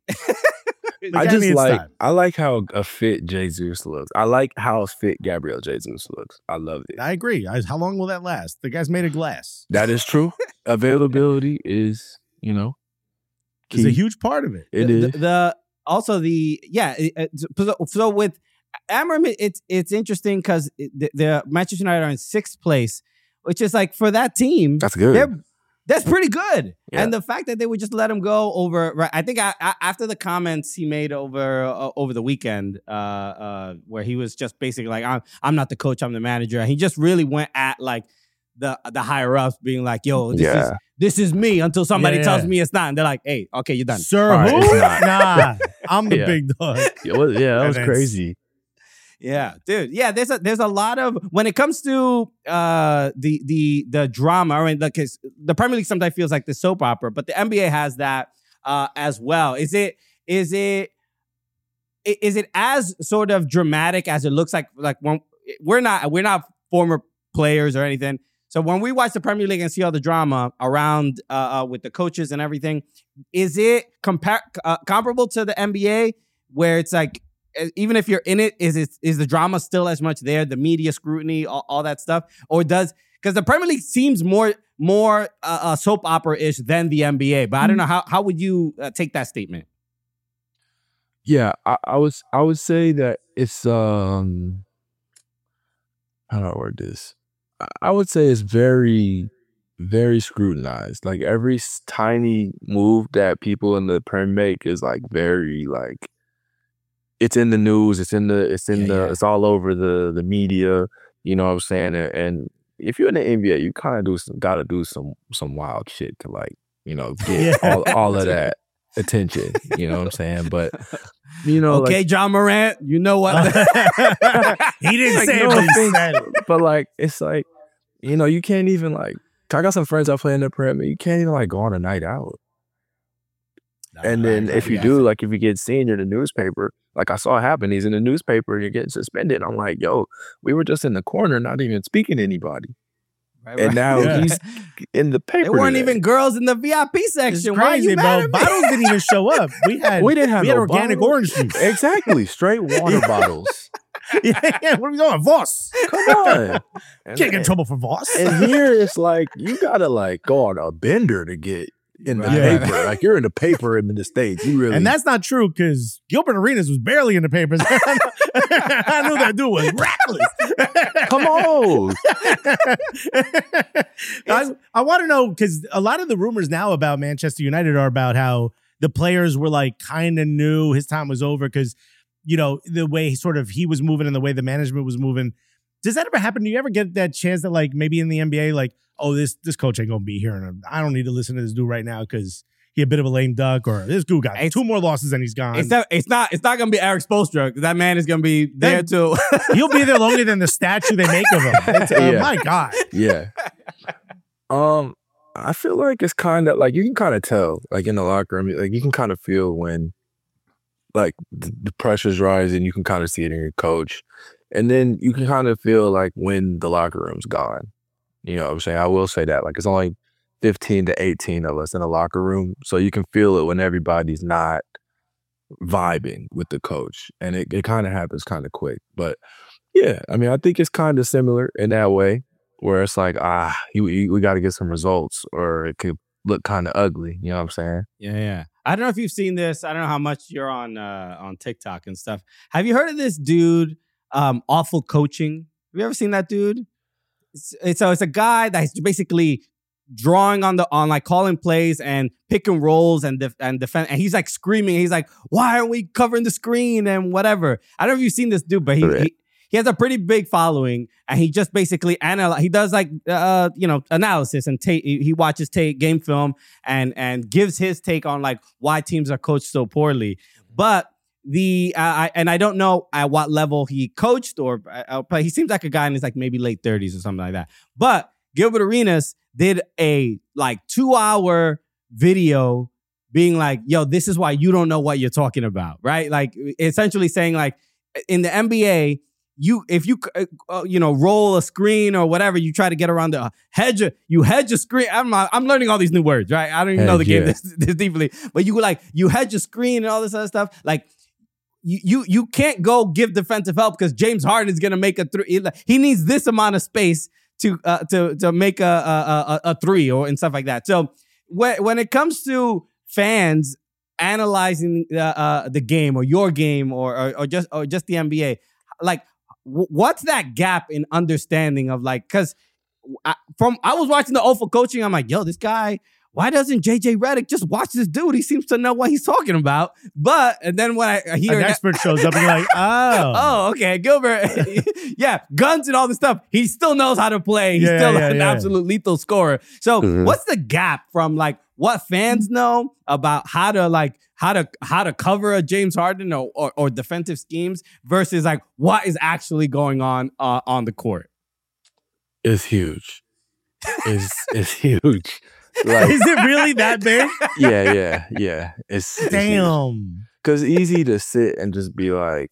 I like how a fit Jesus looks. I like how fit Gabriel Jesus looks. I love it. I agree. How long will that last? The guy's made of glass. That is true. Availability is, key. It's a huge part of it. It is. So with Amorim, it's interesting because the Manchester United are in 6th place, which is like, for that team, that's good. That's pretty good. Yeah. And the fact that they would just let him go over, right? I think after the comments he made over the weekend, where he was just basically like, I'm not the coach, I'm the manager. And he just really went at like the higher ups, being like, yo, this is me, until somebody tells me it's not. And they're like, hey, okay, you're done. Sir, right, who? Nah, I'm the big dog. That was crazy. Yeah, dude. Yeah, there's a lot of, when it comes to the drama. I mean, the Premier League sometimes feels like the soap opera, but the NBA has that as well. Is it as sort of dramatic as it looks like? Like, when we're not former players or anything, so when we watch the Premier League and see all the drama around with the coaches and everything, is it comparable to the NBA, where it's like, even if you're in it, is the drama still as much there? The media scrutiny, all that stuff, or because the Premier League seems more soap opera-ish than the NBA. But I don't know, how would you take that statement? Yeah, I would say that it's how do I word this? I would say it's very, very scrutinized. Like, every tiny move that people in the Premier make is like very like. It's in the news. It's all over the media. You know what I'm saying? And if you're in the NBA, you kind of gotta do some wild shit to, like, get all of that attention. You know what I'm saying? But okay, like, John Morant, you know what? He didn't say it, but like, it's like, you can't even, like, I got some friends that play in the Premier. You can't even, like, go on a night out. And then if you do, like, if you get seen in the newspaper, like I saw it happen, he's in the newspaper and you're getting suspended. I'm like, yo, we were just in the corner, not even speaking to anybody. And now he's in the paper. There weren't even girls in the VIP section. It's crazy, bro. Bottles didn't even show up. We didn't have organic orange juice. Exactly. Straight water bottles. Yeah, what are we doing? Voss. Come on. Can't get in trouble for Voss. And here it's like, you gotta, like, go on a bender to get in the paper. Like, you're in the paper in the States. You really. And that's not true, because Gilbert Arenas was barely in the papers. I knew that dude was reckless. Come on. I want to know, because a lot of the rumors now about Manchester United are about how the players were like kind of knew his time was over, because, the way he was moving and the way the management was moving. Does that ever happen? Do you ever get that chance that, like, maybe in the NBA, like, oh, this coach ain't gonna be here, and I don't need to listen to this dude right now because he a bit of a lame duck, or this dude got 2 more losses and he's gone. It's not gonna be Eric Spoelstra, because that man is gonna be there too. He'll be there longer than the statue they make of him. My God. Yeah. I feel like it's kind of like, you can kind of tell, like, in the locker room, like, you can kind of feel when, like, the pressure's rising. You can kind of see it in your coach. And then you can kind of feel like when the locker room's gone. You know what I'm saying? I will say that. Like, it's only 15 to 18 of us in the locker room. So you can feel it when everybody's not vibing with the coach. And it kind of happens kind of quick. But yeah, I mean, I think it's kind of similar in that way, where it's like, we got to get some results, or it could look kind of ugly. You know what I'm saying? Yeah. I don't know if you've seen this. I don't know how much you're on TikTok and stuff. Have you heard of this dude, Awful Coaching? Have you ever seen that dude? It's a guy that's basically drawing on like calling plays and picking rolls and defend. And he's like screaming. He's like, why aren't we covering the screen and whatever? I don't know if you've seen this dude, but he has a pretty big following, and he just basically he does like analysis, and he watches game film and gives his take on like why teams are coached so poorly. But I don't know at what level he coached, but he seems like a guy in his like maybe late 30s or something like that. But Gilbert Arenas did a 2-hour video being like, yo, this is why you don't know what you're talking about, right? Like essentially saying like in the NBA, if you roll a screen or whatever, you try to get around the hedge a screen. I'm learning all these new words, right? I don't even know the game this deeply, but you hedge a screen and all this other stuff. Like you can't go give defensive help because James Harden is gonna make a three. He needs this amount of space to make a three or and stuff like that. So when it comes to fans analyzing the game or your game or just the NBA, like what's that gap in understanding of like, because I was watching the OFA coaching, I'm like, yo, this guy, why doesn't JJ Redick just watch this dude? He seems to know what he's talking about. And then when I hear an expert shows up and you're like, oh, okay, Gilbert, yeah, guns and all this stuff. He still knows how to play. He's still an absolute lethal scorer. So what's the gap from like what fans know about how to cover a James Harden or defensive schemes versus like what is actually going on the court? It's huge. It's huge. Like, is it really that big? Yeah. It's damn. Because easy to sit and just be like,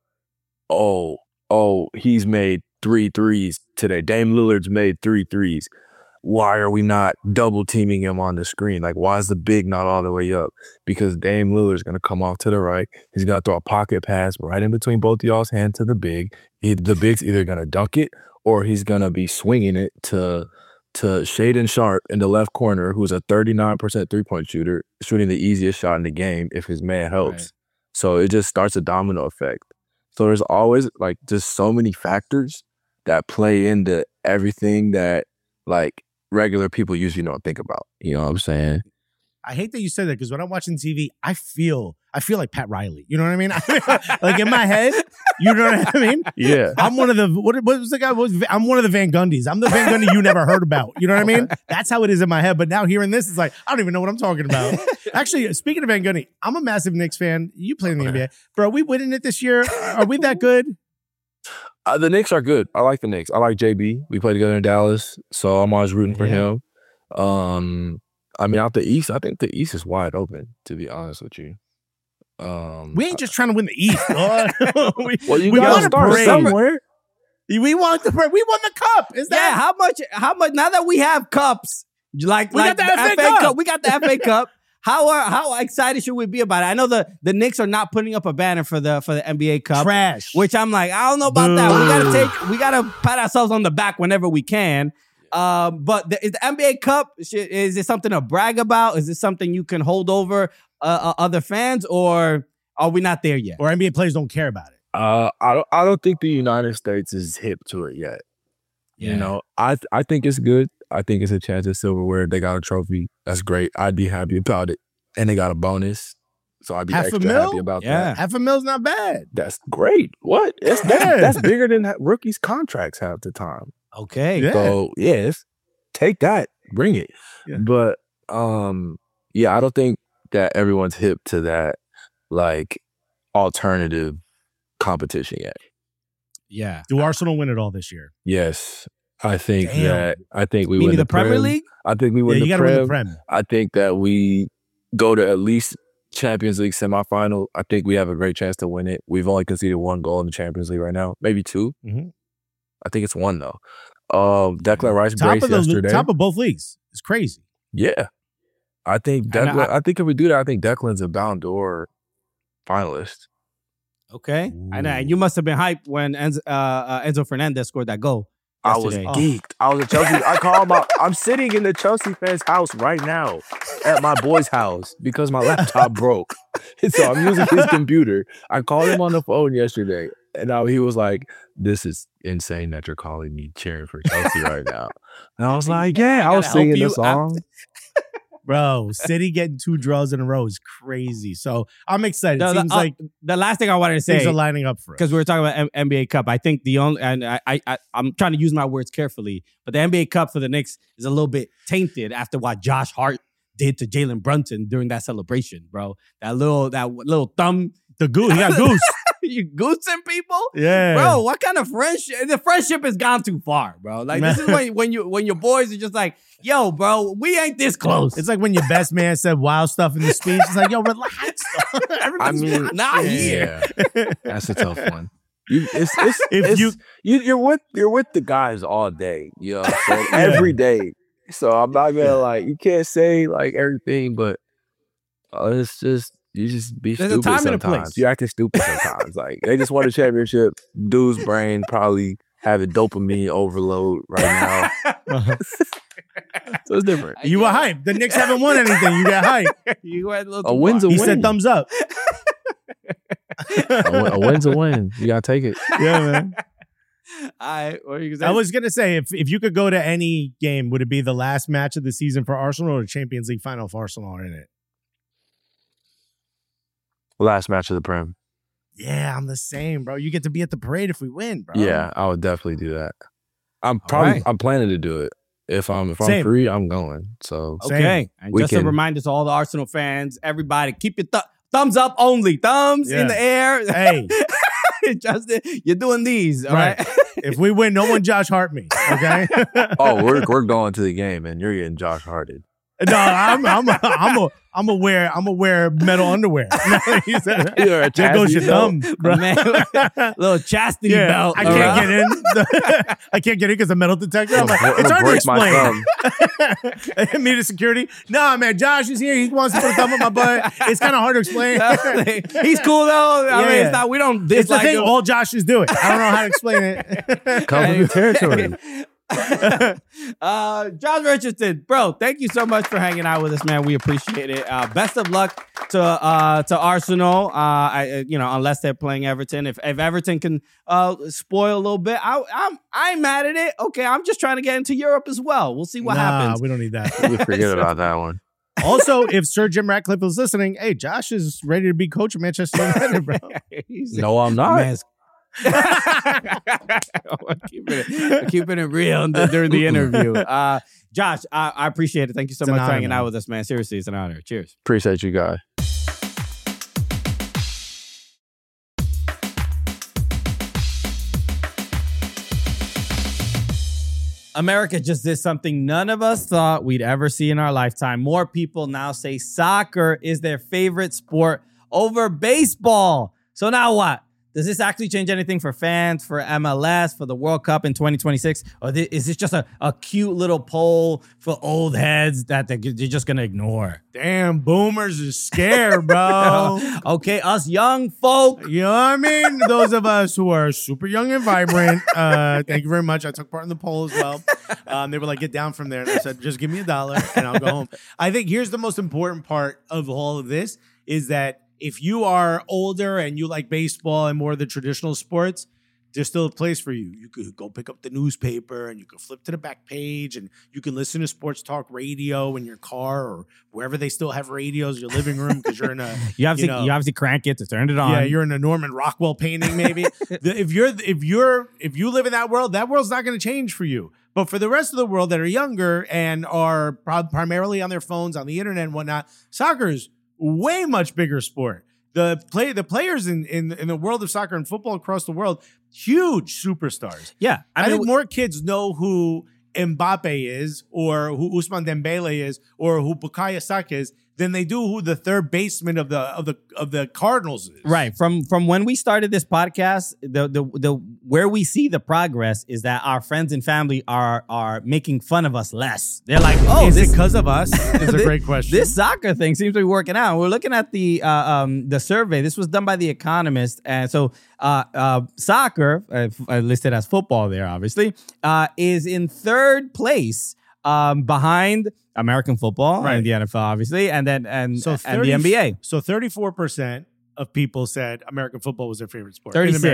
oh, he's made 3 threes today. Dame Lillard's made 3 threes. Why are we not double teaming him on the screen? Like, why is the big not all the way up? Because Dame Lillard's going to come off to the right. He's going to throw a pocket pass right in between both of y'all's hands to the big. The big's either going to dunk it or he's going to be swinging it to Shaedon Sharpe in the left corner, who's a 39% three-point shooter, shooting the easiest shot in the game if his man helps. Right. So it just starts a domino effect. So there's always like just so many factors that play into everything that like regular people usually don't think about. You know what I'm saying? I hate that you said that because when I'm watching TV, I feel like Pat Riley. You know what I mean? Like in my head, you know what I mean? Yeah. I'm one of the what was the guy? I'm one of the Van Gundys. I'm the Van Gundy you never heard about. You know what I mean? That's how it is in my head. But now hearing this, it's like I don't even know what I'm talking about. Actually, speaking of Van Gundy, I'm a massive Knicks fan. You play in the NBA, bro. Are we winning it this year? Are we that good? The Knicks are good. I like the Knicks. I like JB. We played together in Dallas, so I'm always rooting for him. I mean, out the East, I think the East is wide open, to be honest with you. We ain't just trying to win the East. You got to start somewhere. We won the cup. Is that how much now that we have cups, we got the FA Cup. We got the FA Cup. How excited should we be about it? I know the Knicks are not putting up a banner for the NBA Cup. Trash. Which I'm like, I don't know about that. We gotta pat ourselves on the back whenever we can. But is the NBA Cup, is it something to brag about? Is it something you can hold over other fans, or are we not there yet? Or NBA players don't care about it? I don't think the United States is hip to it yet. Yeah. You know, I think it's good. I think it's a chance at silverware. They got a trophy. That's great. I'd be happy about it. And they got a bonus. So I'd be extra happy about that. $500,000's not bad. That's great. What? That's bigger than rookies' contracts half the time. Okay. Yeah. So yes, take that, bring it. Yeah. But I don't think that everyone's hip to that like alternative competition yet. Yeah. Do Arsenal win it all this year? Yes. I think we win the Premier League. I think we win the Prem. Win the Prem. I think that we go to at least Champions League semifinal. I think we have a great chance to win it. We've only conceded 1 goal in the Champions League right now, maybe 2. Mm-hmm. I think it's 1 though. Declan Rice braced yesterday. Top of both leagues. It's crazy. Yeah. I think Declan. I think if we do that, I think Declan's a Ballon d'Or finalist. Okay. And you must have been hyped when Enzo Fernandez scored that goal yesterday. I was geeked. I was at Chelsea. I'm sitting in the Chelsea fans' house right now at my boy's house because my laptop broke. So I'm using his computer. I called him on the phone yesterday. And he was like, this is insane that you're calling me cheering for Chelsea right now. And I was like, yeah, I was singing the song. Bro, City getting 2 draws in a row is crazy. So I'm excited. It seems like the last thing I wanted to say, things are lining up for us. Because we were talking about NBA Cup. I think I'm trying to use my words carefully, but the NBA Cup for the Knicks is a little bit tainted after what Josh Hart did to Jalen Brunson during that celebration, bro. That little thumb. He got goose. You goosing people? Yeah. Bro, what kind of friendship? The friendship has gone too far, bro. Like, this is when your boys are just like, yo, bro, we ain't this close. It's like when your best man said wild stuff in the speech. It's like, yo, relax. Everybody's not here. That's a tough one. You're with the guys all day, you know what I'm saying? Every day. So I'm not gonna you can't say like everything, but it's just you just be There's stupid a time and a sometimes. place. You're acting stupid sometimes. Like they just won a championship. Dude's brain probably having dopamine overload right now. So it's different. You were hyped. The Knicks haven't won anything. You got hyped. You went a little A too win's far. a He win. said thumbs up. A win's a win. You gotta take it. Yeah, man. What are you gonna say? I was gonna say if you could go to any game, would it be the last match of the season for Arsenal or the Champions League final if Arsenal are in it? Last match of the Prem. Yeah, I'm the same, bro. You get to be at the parade if we win, bro. Yeah, I would definitely do that. I'm right. planning to do it. If I'm Same. free, I'm going. So Okay. And We just a can- reminder to all the Arsenal fans, everybody, keep your thumbs up only. Thumbs in Yeah. the air. Hey, Justin, you're doing these, all Right. right? if we win, no one Josh Hart me. Okay. oh, we're going to the game, and you're getting Josh Harted. No, I'm a wear metal underwear. He said, You're a there goes your chastity thumb, belt. bro. Man, little chastity belt. I can't get in. I can't get in because of metal detector. I'm like, it's hard to break my explain. Me to security. Nah, man, Josh is here. He wants to put a thumb on my butt. It's kind of hard to explain. He's cool though. I mean, Yeah. it's not. We don't It's the dislike thing. him. All Joshes do it. I don't know how to explain it. Comes with the territory. Josh Richardson, bro, thank you so much for hanging out with us, man. We appreciate it. Best of luck to Arsenal. Unless they're playing Everton. If Everton can spoil a little bit, I ain't mad at it. Okay, I'm just trying to get into Europe as well. We'll see what happens. We don't need that. We forget about that one. Also, if Sir Jim Ratcliffe is listening, hey, Josh is ready to be coach of Manchester United, bro. No, I'm not. Man's- I'm keeping it real during the interview. Josh, I appreciate it. Thank you so It's an much for honor, hanging man. out with us, man. Seriously, it's an honor. Cheers. Appreciate you guys. America just did something none of us thought we'd ever see in our lifetime. More people now say soccer is their favorite sport over baseball. So now what? Does this actually change anything for fans, for MLS, for the World Cup in 2026? Or is this just a cute little poll for old heads that they're just going to ignore? Damn, boomers is scared, bro. Okay, us young folk. You know what I mean? Those of us who are super young and vibrant, thank you very much. I took part in the poll as well. They were like, get down from there. And I said, just give me $1 and I'll go home. I think here's the most important part of all of this is that if you are older and you like baseball and more of the traditional sports, there's still a place for you. You could go pick up the newspaper and you can flip to the back page and you can listen to sports talk radio in your car or wherever they still have radios, your living room, because you're in a You obviously crank it to turn it on. yeah, you're in a Norman Rockwell painting, maybe. If you live in that world's not going to change for you. But for the rest of the world that are younger and are primarily on their phones, on the internet and whatnot, soccer's way much bigger sport. The players in the world of soccer and football across the world, huge superstars. Yeah. I think more kids know who Mbappe is or who Ousmane Dembele is or who Bukayo Saka is than they do who the third baseman of the Cardinals is. Right. From when we started this podcast, the where we see the progress is that our friends and family are making fun of us less. They're like, oh, Is it because of us? Is a great question. This soccer thing seems to be working out. We're looking at the survey. This was done by The Economist, and so soccer, listed as football there, obviously, is in third place behind American football and the NFL, obviously, and the NBA. So 34% of people said American football was their favorite sport.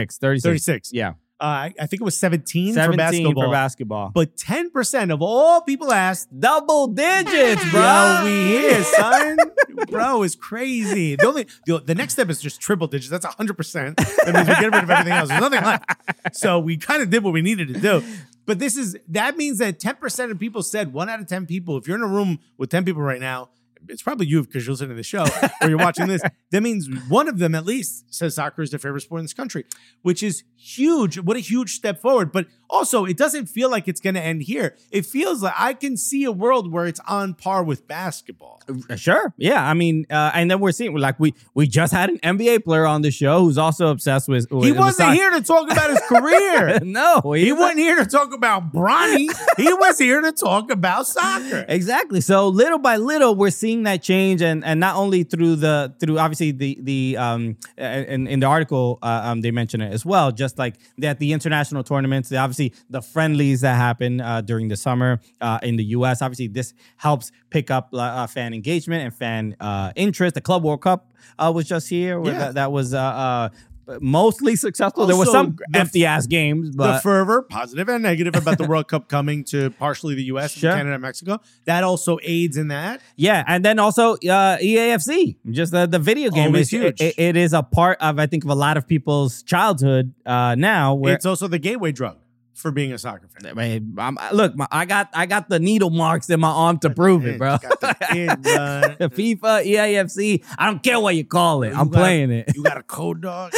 36. Yeah. I think it was 17 for 17 basketball. for basketball. But 10% of all people asked, Double digits, bro. yo, we here, son. Bro, it's crazy. The next step is just triple digits. That's 100%. That means we get rid of everything else. There's nothing left. So we kind of did what we needed to do. But that means that 10% of people said 1 out of 10 people, if you're in a room with 10 people right now, it's probably you because you're listening to the show or you're watching this. That means one of them at least says soccer is their favorite sport in this country, which is huge. What a huge step forward. But also, it doesn't feel like it's going to end here. It feels like I can see a world where it's on par with basketball. Sure. Yeah. I mean, and then we're seeing, like, we just had an NBA player on the show who's also obsessed with He wasn't here to talk about his career. No. He wasn't here to talk about Bronny. He was here to talk about soccer. Exactly. So little by little, we're seeing that change, and not only through obviously the in the article they mention it as well, just like that the international tournaments, obviously the friendlies that happen during the summer in the U.S. Obviously, this helps pick up fan engagement and fan interest. The Club World Cup was just here. Yeah. That was mostly successful. Also, there were some empty ass games, but the fervor, positive and negative, about the World Cup coming to partially the U.S., Sure. Canada, and Mexico. That also aids in that. yeah, and then also EAFC, just the video game Always is huge. it is a part of, I think, of a lot of people's childhood now. Where It's also the gateway drug for being a soccer fan. I mean, I got the needle marks in my arm to prove it, bro. Got the kids, FIFA, EAFC, I don't care what you call it. I'm playing it. You got a code dog.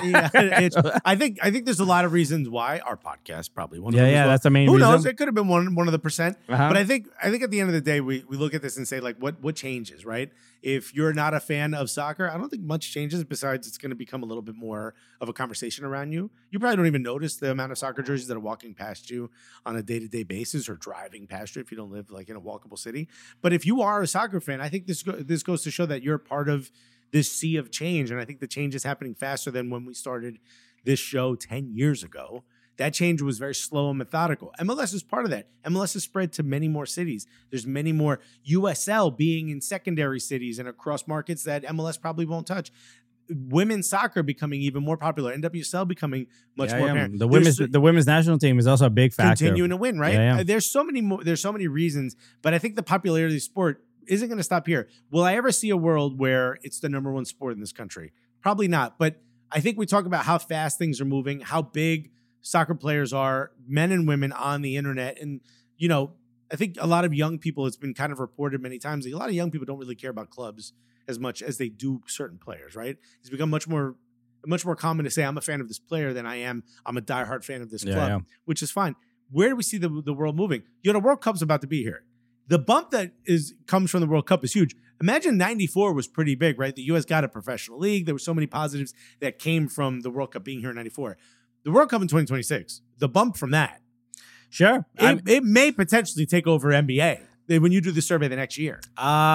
I think there's a lot of reasons why our podcast probably one of them. Yeah, as well. that's the main Who reason. knows? It could have been one of the percent. Uh-huh. But I think at the end of the day, we look at this and say, like, what changes, right? If you're not a fan of soccer, I don't think much changes besides it's going to become a little bit more of a conversation around you. You probably don't even notice the amount of soccer jerseys that are walking past you on a day-to-day basis or driving past you if you don't live like in a walkable city. But if you are a soccer fan, I think this goes to show that you're part of this sea of change. And I think the change is happening faster than when we started this show 10 years ago. That change was very slow and methodical. MLS is part of that. MLS has spread to many more cities. There's many more USL being in secondary cities and across markets that MLS probably won't touch. Women's soccer becoming even more popular. NWSL becoming much more apparent. The women's national team is also a big factor. Continuing to win, right? Yeah. There's so many reasons, but I think the popularity of the sport isn't going to stop here. Will I ever see a world where it's the number one sport in this country? Probably not. But I think we talk about how fast things are moving, how big soccer players are, men and women on the internet. And, you know, I think a lot of young people, it's been kind of reported many times, a lot of young people don't really care about clubs as much as they do certain players, right? It's become much more common to say I'm a fan of this player than I'm a diehard fan of this club, which is fine. Where do we see the world moving? You know, the World Cup's about to be here. The bump that comes from the World Cup is huge. Imagine 94 was pretty big, right? The U.S. got a professional league. There were so many positives that came from the World Cup being here in 94. The World Cup in 2026, the bump from that, Sure. it may potentially take over NBA when you do the survey the next year.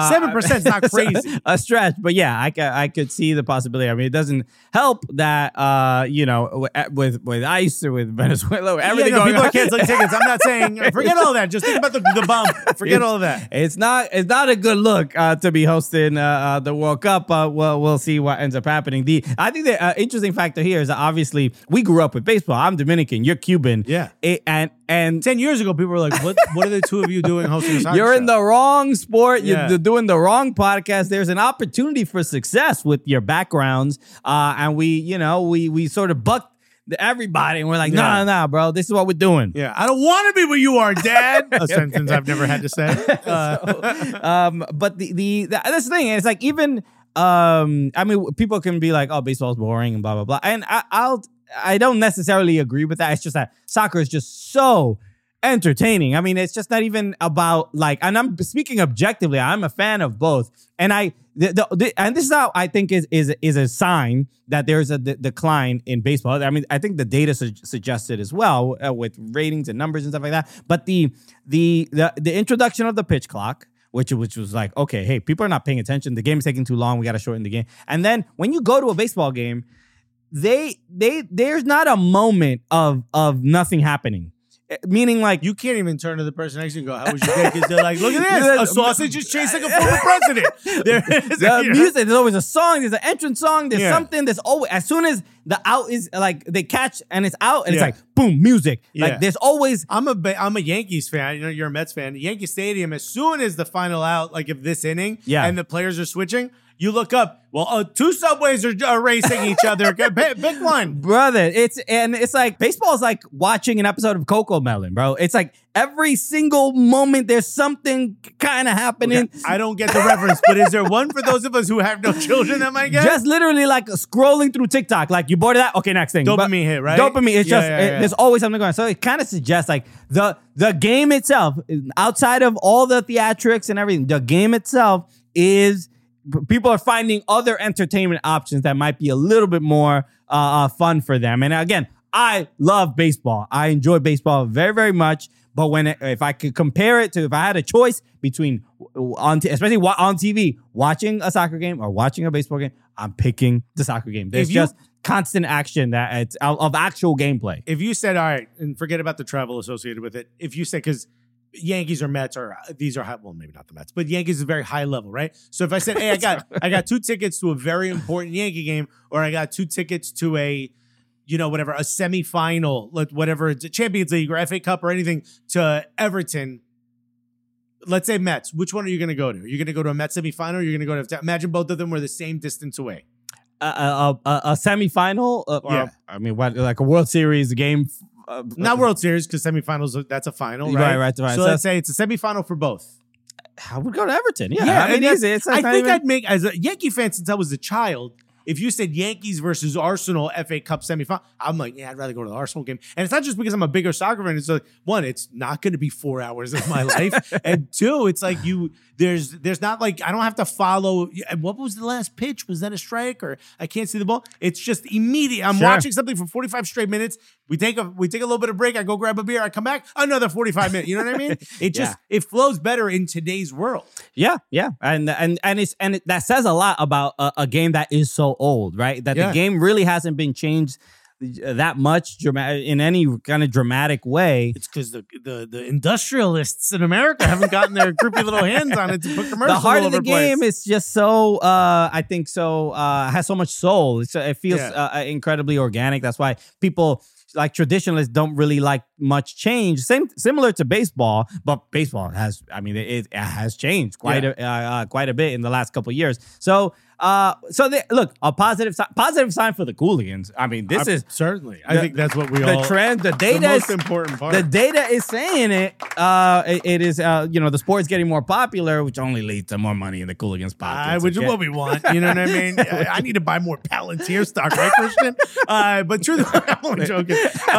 7% is not crazy. A stretch, but yeah, I could see the possibility. I mean, it doesn't help that you know, with ICE or with Venezuela, or everything going people on. are canceling tickets. I'm not saying forget all that. Just think about the bump. Forget all of that. It's not a good look to be hosting the World Cup. We'll see what ends up happening. I think the interesting factor here is that obviously we grew up with baseball. I'm Dominican. You're Cuban. Yeah. And 10 years ago, people were like, "What are the two of you doing hosting a soccer you're show?" in the wrong sport. Yeah. You're doing the wrong podcast. There's an opportunity for success with your backgrounds. And we sort of bucked everybody and we're like, no, bro, this is what we're doing. Yeah, I don't want to be where you are, Dad. A sentence I've never had to say. But that's the thing. It's like even, I mean, people can be like, oh, baseball's boring and blah, blah, blah. And I don't necessarily agree with that. It's just that soccer is just so entertaining. I mean, it's just not even about like, and I'm speaking objectively, I'm a fan of both. And and this is how I think is a sign that there's a decline in baseball. I mean, I think the data suggests it as well with ratings and numbers and stuff like that. But the introduction of the pitch clock, which was like, okay, hey, people are not paying attention. The game is taking too long. We got to shorten the game. And then when you go to a baseball game, there's not a moment of nothing happening. Meaning, like, you can't even turn to the person next to you and go, "How was your day?" Because they're like, "Look at this, a sausage is chasing a former president." The music, there's always a song, there's an entrance song, there's something. There's always, as soon as the out is like they catch and it's out, and it's like boom, music. Like there's always. I'm a Yankees fan. You know, you're a Mets fan. Yankee Stadium. As soon as the final out, like of this inning, and the players are switching. You look up. Well, two subways are racing each other. Pick one, brother. It's like baseball is like watching an episode of Coco Melon, bro. It's like every single moment there's something kind of happening. Okay. I don't get the reference, but is there one for those of us who have no children that might get? Just literally like scrolling through TikTok. Like you bored of that? Okay, next thing. Dopamine hit, right? Dopamine. It's there's always something going on. So it kind of suggests like the game itself, outside of all the theatrics and everything, the game itself is. People are finding other entertainment options that might be a little bit more fun for them. And again, I love baseball. I enjoy baseball very, very much. But if I could compare it to, if I had a choice between, especially on TV, watching a soccer game or watching a baseball game, I'm picking the soccer game. There's just constant action that it's of actual gameplay. If you said, all right, and forget about the travel associated with it. If you said, because Yankees or Mets or these are high, well, maybe not the Mets, but Yankees is very high level, right? So if I said, hey, I got 2 tickets to a very important Yankee game, or I got 2 tickets to a, whatever, a semifinal, whatever, it's a Champions League or FA Cup or anything to Everton. Let's say Mets. Which one are you going to go to? Are you going to go to a Mets semifinal? Or you're going to go to, imagine both of them were the same distance away. A semifinal? Yeah. I mean, what, like a World Series game? Not World Series, because semifinals, that's a final, right? Right. So let's say it's a semifinal for both. I would go to Everton. Yeah, I mean, easy. I think I'd make, as a Yankee fan since I was a child, if you said Yankees versus Arsenal FA Cup semifinal, I'm like, yeah, I'd rather go to the Arsenal game. And it's not just because I'm a bigger soccer fan. It's like, one, it's not going to be 4 hours of my life. And two, it's like there's not like, I don't have to follow. What was the last pitch? Was that a strike or I can't see the ball? It's just immediate. I'm watching something for 45 straight minutes. We take a little bit of break. I go grab a beer. I come back, another 45 minutes. You know what I mean? It just, it flows better in today's world. Yeah. And that says a lot about a game that is so old, right? That the game really hasn't been changed that much in any kind of dramatic way. It's because the industrialists in America haven't gotten their groupie little hands on it to put commercials. The heart all of the over place. game is just so I think so has so much soul. It feels incredibly organic. That's why people like traditionalists don't really like much change. Similar to baseball, but baseball has, I mean, it has changed quite a bit in the last couple of years. So look, a positive sign for the Cooligans. I mean, this is certainly. I think that's what we all. The trend, the data, the most important part. The data is saying it. It is. The sport's getting more popular, which only leads to more money in the Cooligans' pockets. Which is what we want. You know what I mean? I need to buy more Palantir stock, right, Christian? But truthfully, I'm only joking.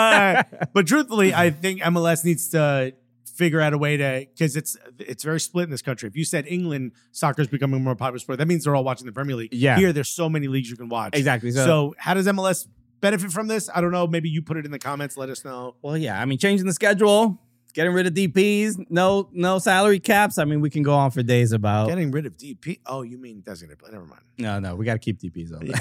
But truthfully, I think MLS needs to figure out a way to, because it's very split in this country. If you said England soccer is becoming a more popular sport, that means they're all watching the Premier League. Yeah. Here, there's so many leagues you can watch. Exactly. So how does MLS benefit from this? I don't know. Maybe you put it in the comments. Let us know. Well, yeah. I mean, changing the schedule, getting rid of DPs, no salary caps. I mean, we can go on for days about getting rid of DP. Oh, you mean designated play? Never mind. No, we got to keep DPs on.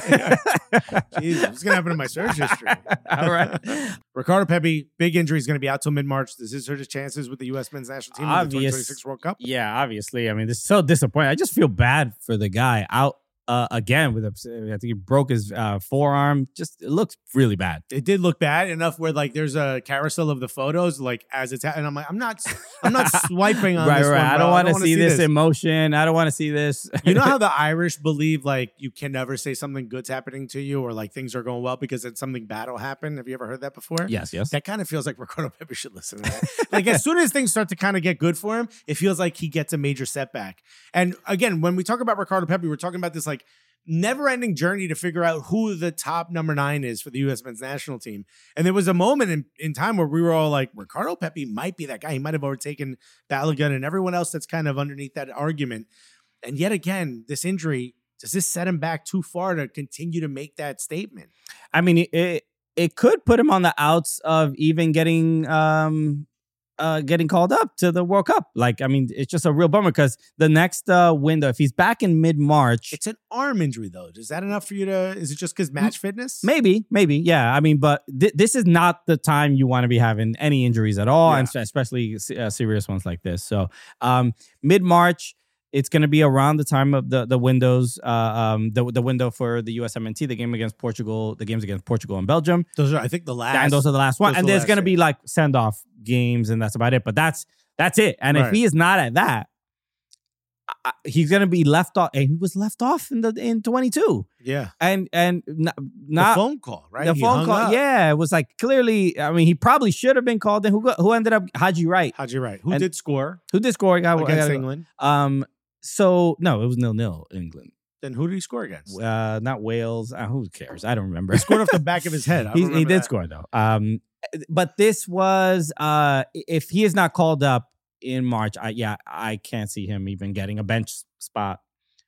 Jesus, what's gonna happen to my search history? All right. Ricardo Pepi, big injury, is going to be out till mid-March. Does this hurt his chances with the U.S. men's national team in the 2026 World Cup? Yeah, obviously. I mean, this is so disappointing. I just feel bad for the guy out again with I think he broke his forearm. Just, it looks really bad. It did look bad enough where like there's a carousel of the photos like as it's and I'm like I'm not swiping on this one. I don't want to see this emotion. I don't want to see this. You know how the Irish believe like you can never say something good's happening to you or like things are going well because it's something bad will happen. Have you ever heard that before? Yes. That kind of feels like Ricardo Pepi should listen to that. Like as soon as things start to kind of get good for him, it feels like he gets a major setback. And again, when we talk about Ricardo Pepi, we're talking about this like never-ending journey to figure out who the top number 9 is for the U.S. men's national team. And there was a moment in time where we were all like, Ricardo Pepi might be that guy. He might have overtaken Balogun and everyone else that's kind of underneath that argument. And yet again, this injury, does this set him back too far to continue to make that statement? I mean, it could put him on the outs of even getting called up to the World Cup. Like, I mean, it's just a real bummer because the next window, if he's back in mid-March. It's an arm injury, though. Is that enough for you to, is it just because match fitness? Maybe. Yeah. I mean, but this is not the time you want to be having any injuries at all, and especially serious ones like this. So mid-March, it's going to be around the time of the windows, the window for the USMNT, the games against Portugal and Belgium. Those are, I think, the last. And those are the last one. And there's going to be like send-off games, and that's about it. But that's it. And if he is not at that, he's going to be left off, and he was left off in 22. Yeah. And not The phone call, right? the He phone hung call. up. Yeah, it was like clearly. I mean, he probably should have been called in. Who ended up? Haji Wright. Haji Wright, who And- did score Who did score? against England. So no, it was 0-0 England. Then who did he score against? Not Wales. Who cares? I don't remember. He scored off the back of his head. I He remember did that. score though. But this was if he is not called up in March, I can't see him even getting a bench spot.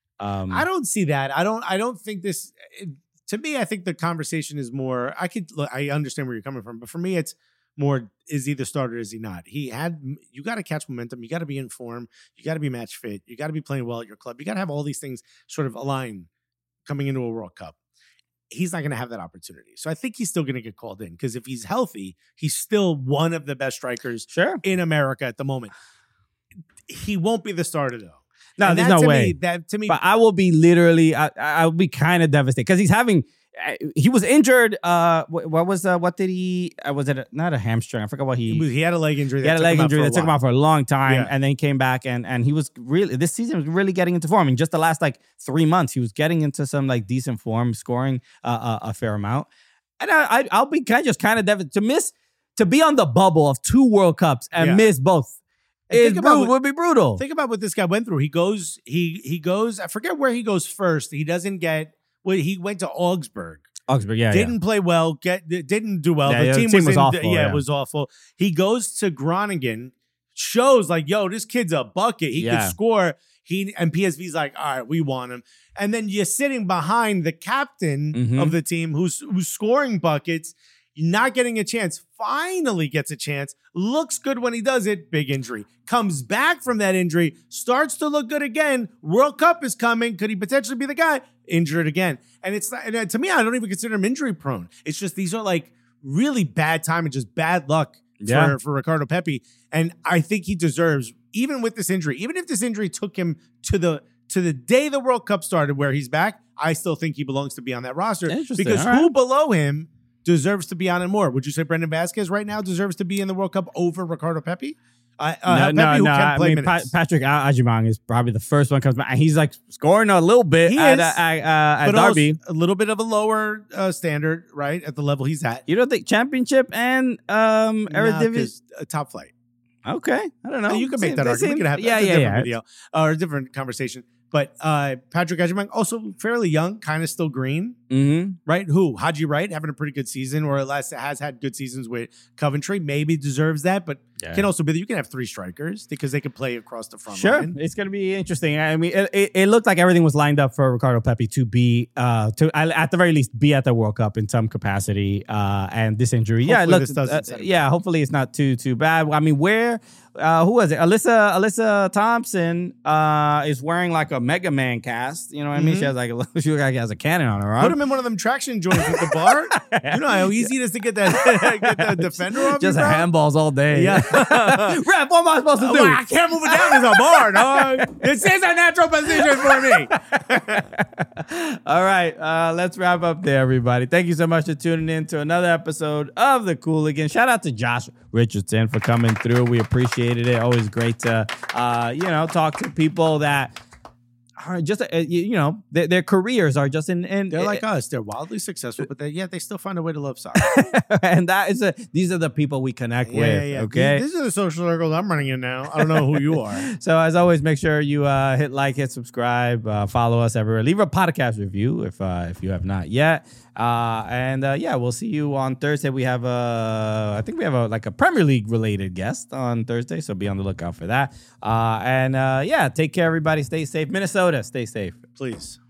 I don't see that. I don't think this. To me, I think the conversation is more. I understand where you're coming from, but for me, it's more: is he the starter? Is he not? You got to catch momentum. You got to be in form. You got to be match fit. You got to be playing well at your club. You got to have all these things sort of align coming into a World Cup. He's not going to have that opportunity. So I think he's still going to get called in because if he's healthy, he's still one of the best strikers Sure. in America at the moment. He won't be the starter though. No, And there's that no to way. me, that to me, But I will be literally, I'll be kind of devastated because he's having. He was injured. What did he? Was it not a hamstring? I forgot what he had a leg injury. He had a leg injury that took him out for a long time, Yeah. and then came back, and he was really this season was really getting into form. In just the last 3 months, he was getting into some decent form, scoring a fair amount. And I'll be kind of devastated to be on the bubble of 2 World Cups and Yeah. miss both. Would be brutal. Think about what this guy went through. He goes. I forget where he goes first. He doesn't get. Well, he went to Augsburg. Augsburg, Didn't play well. Didn't do well. Yeah, the team was awful. it was awful. He goes to Groningen. Shows yo, this kid's a bucket. He could score. And PSV's like, all right, we want him. And then you're sitting behind the captain of the team who's scoring buckets. Not getting a chance, finally gets a chance, looks good when he does it, big injury. Comes back from that injury, starts to look good again. World Cup is coming. Could he potentially be the guy? Injured again. And it's not, and to me, I don't even consider him injury prone. It's just these are really bad time and just bad luck for Ricardo Pepi. And I think he deserves, even with this injury, even if this injury took him to the day the World Cup started where he's back, I still think he belongs to be on that roster. Interesting. Because All right. who below him deserves to be on it more? Would you say Brendan Vasquez right now deserves to be in the World Cup over Ricardo Pepi? Minutes. Patrick Ajimang is probably the first one comes back. And he's scoring a little bit He at but Derby. also a little bit of a lower standard, right, at the level he's at. You don't think championship and Eredivisie? Top flight. Okay, I don't know. You can make that argument. We can have that's a different video or a different conversation. But Patrick Ajimang, also fairly young, kind of still green, right? Haji Wright having a pretty good season, or at least has had good seasons with Coventry. Maybe deserves that, but can also be that you can have 3 strikers because they can play across the front line. It's going to be interesting. I mean, it looked like everything was lined up for Ricardo Pepi to be, at the very least, be at the World Cup in some capacity. And this injury, hopefully it's not too bad. I mean, who was it? Alyssa Thompson is wearing a Mega Man cast. You know what I mean? She has she looks like she has a cannon on her arm. Put him in one of them traction joints at the bar. You know how easy it is to get that defender off. Just you, bro? handballs all day. Yeah. Ref, what am I supposed to do? I can't move it down as a bar, dog. This is a natural position for me. All right, let's wrap up there, everybody. Thank you so much for tuning in to another episode of The Cooligans. Shout out to Josh Richardson for coming through. We appreciated it. Always great to, talk to people that are just, their careers are just in. They're like us. They're wildly successful, but they still find a way to love soccer. And these are the people we connect with. Yeah. Okay. These are the social circles I'm running in now. I don't know who you are. So as always, make sure you hit like, hit subscribe, follow us everywhere. Leave a podcast review if you have not yet. We'll see you on Thursday. We have I think we have a Premier League related guest on Thursday, so be on the lookout for that. Take care, everybody. Stay safe. Minnesota, stay safe. Please.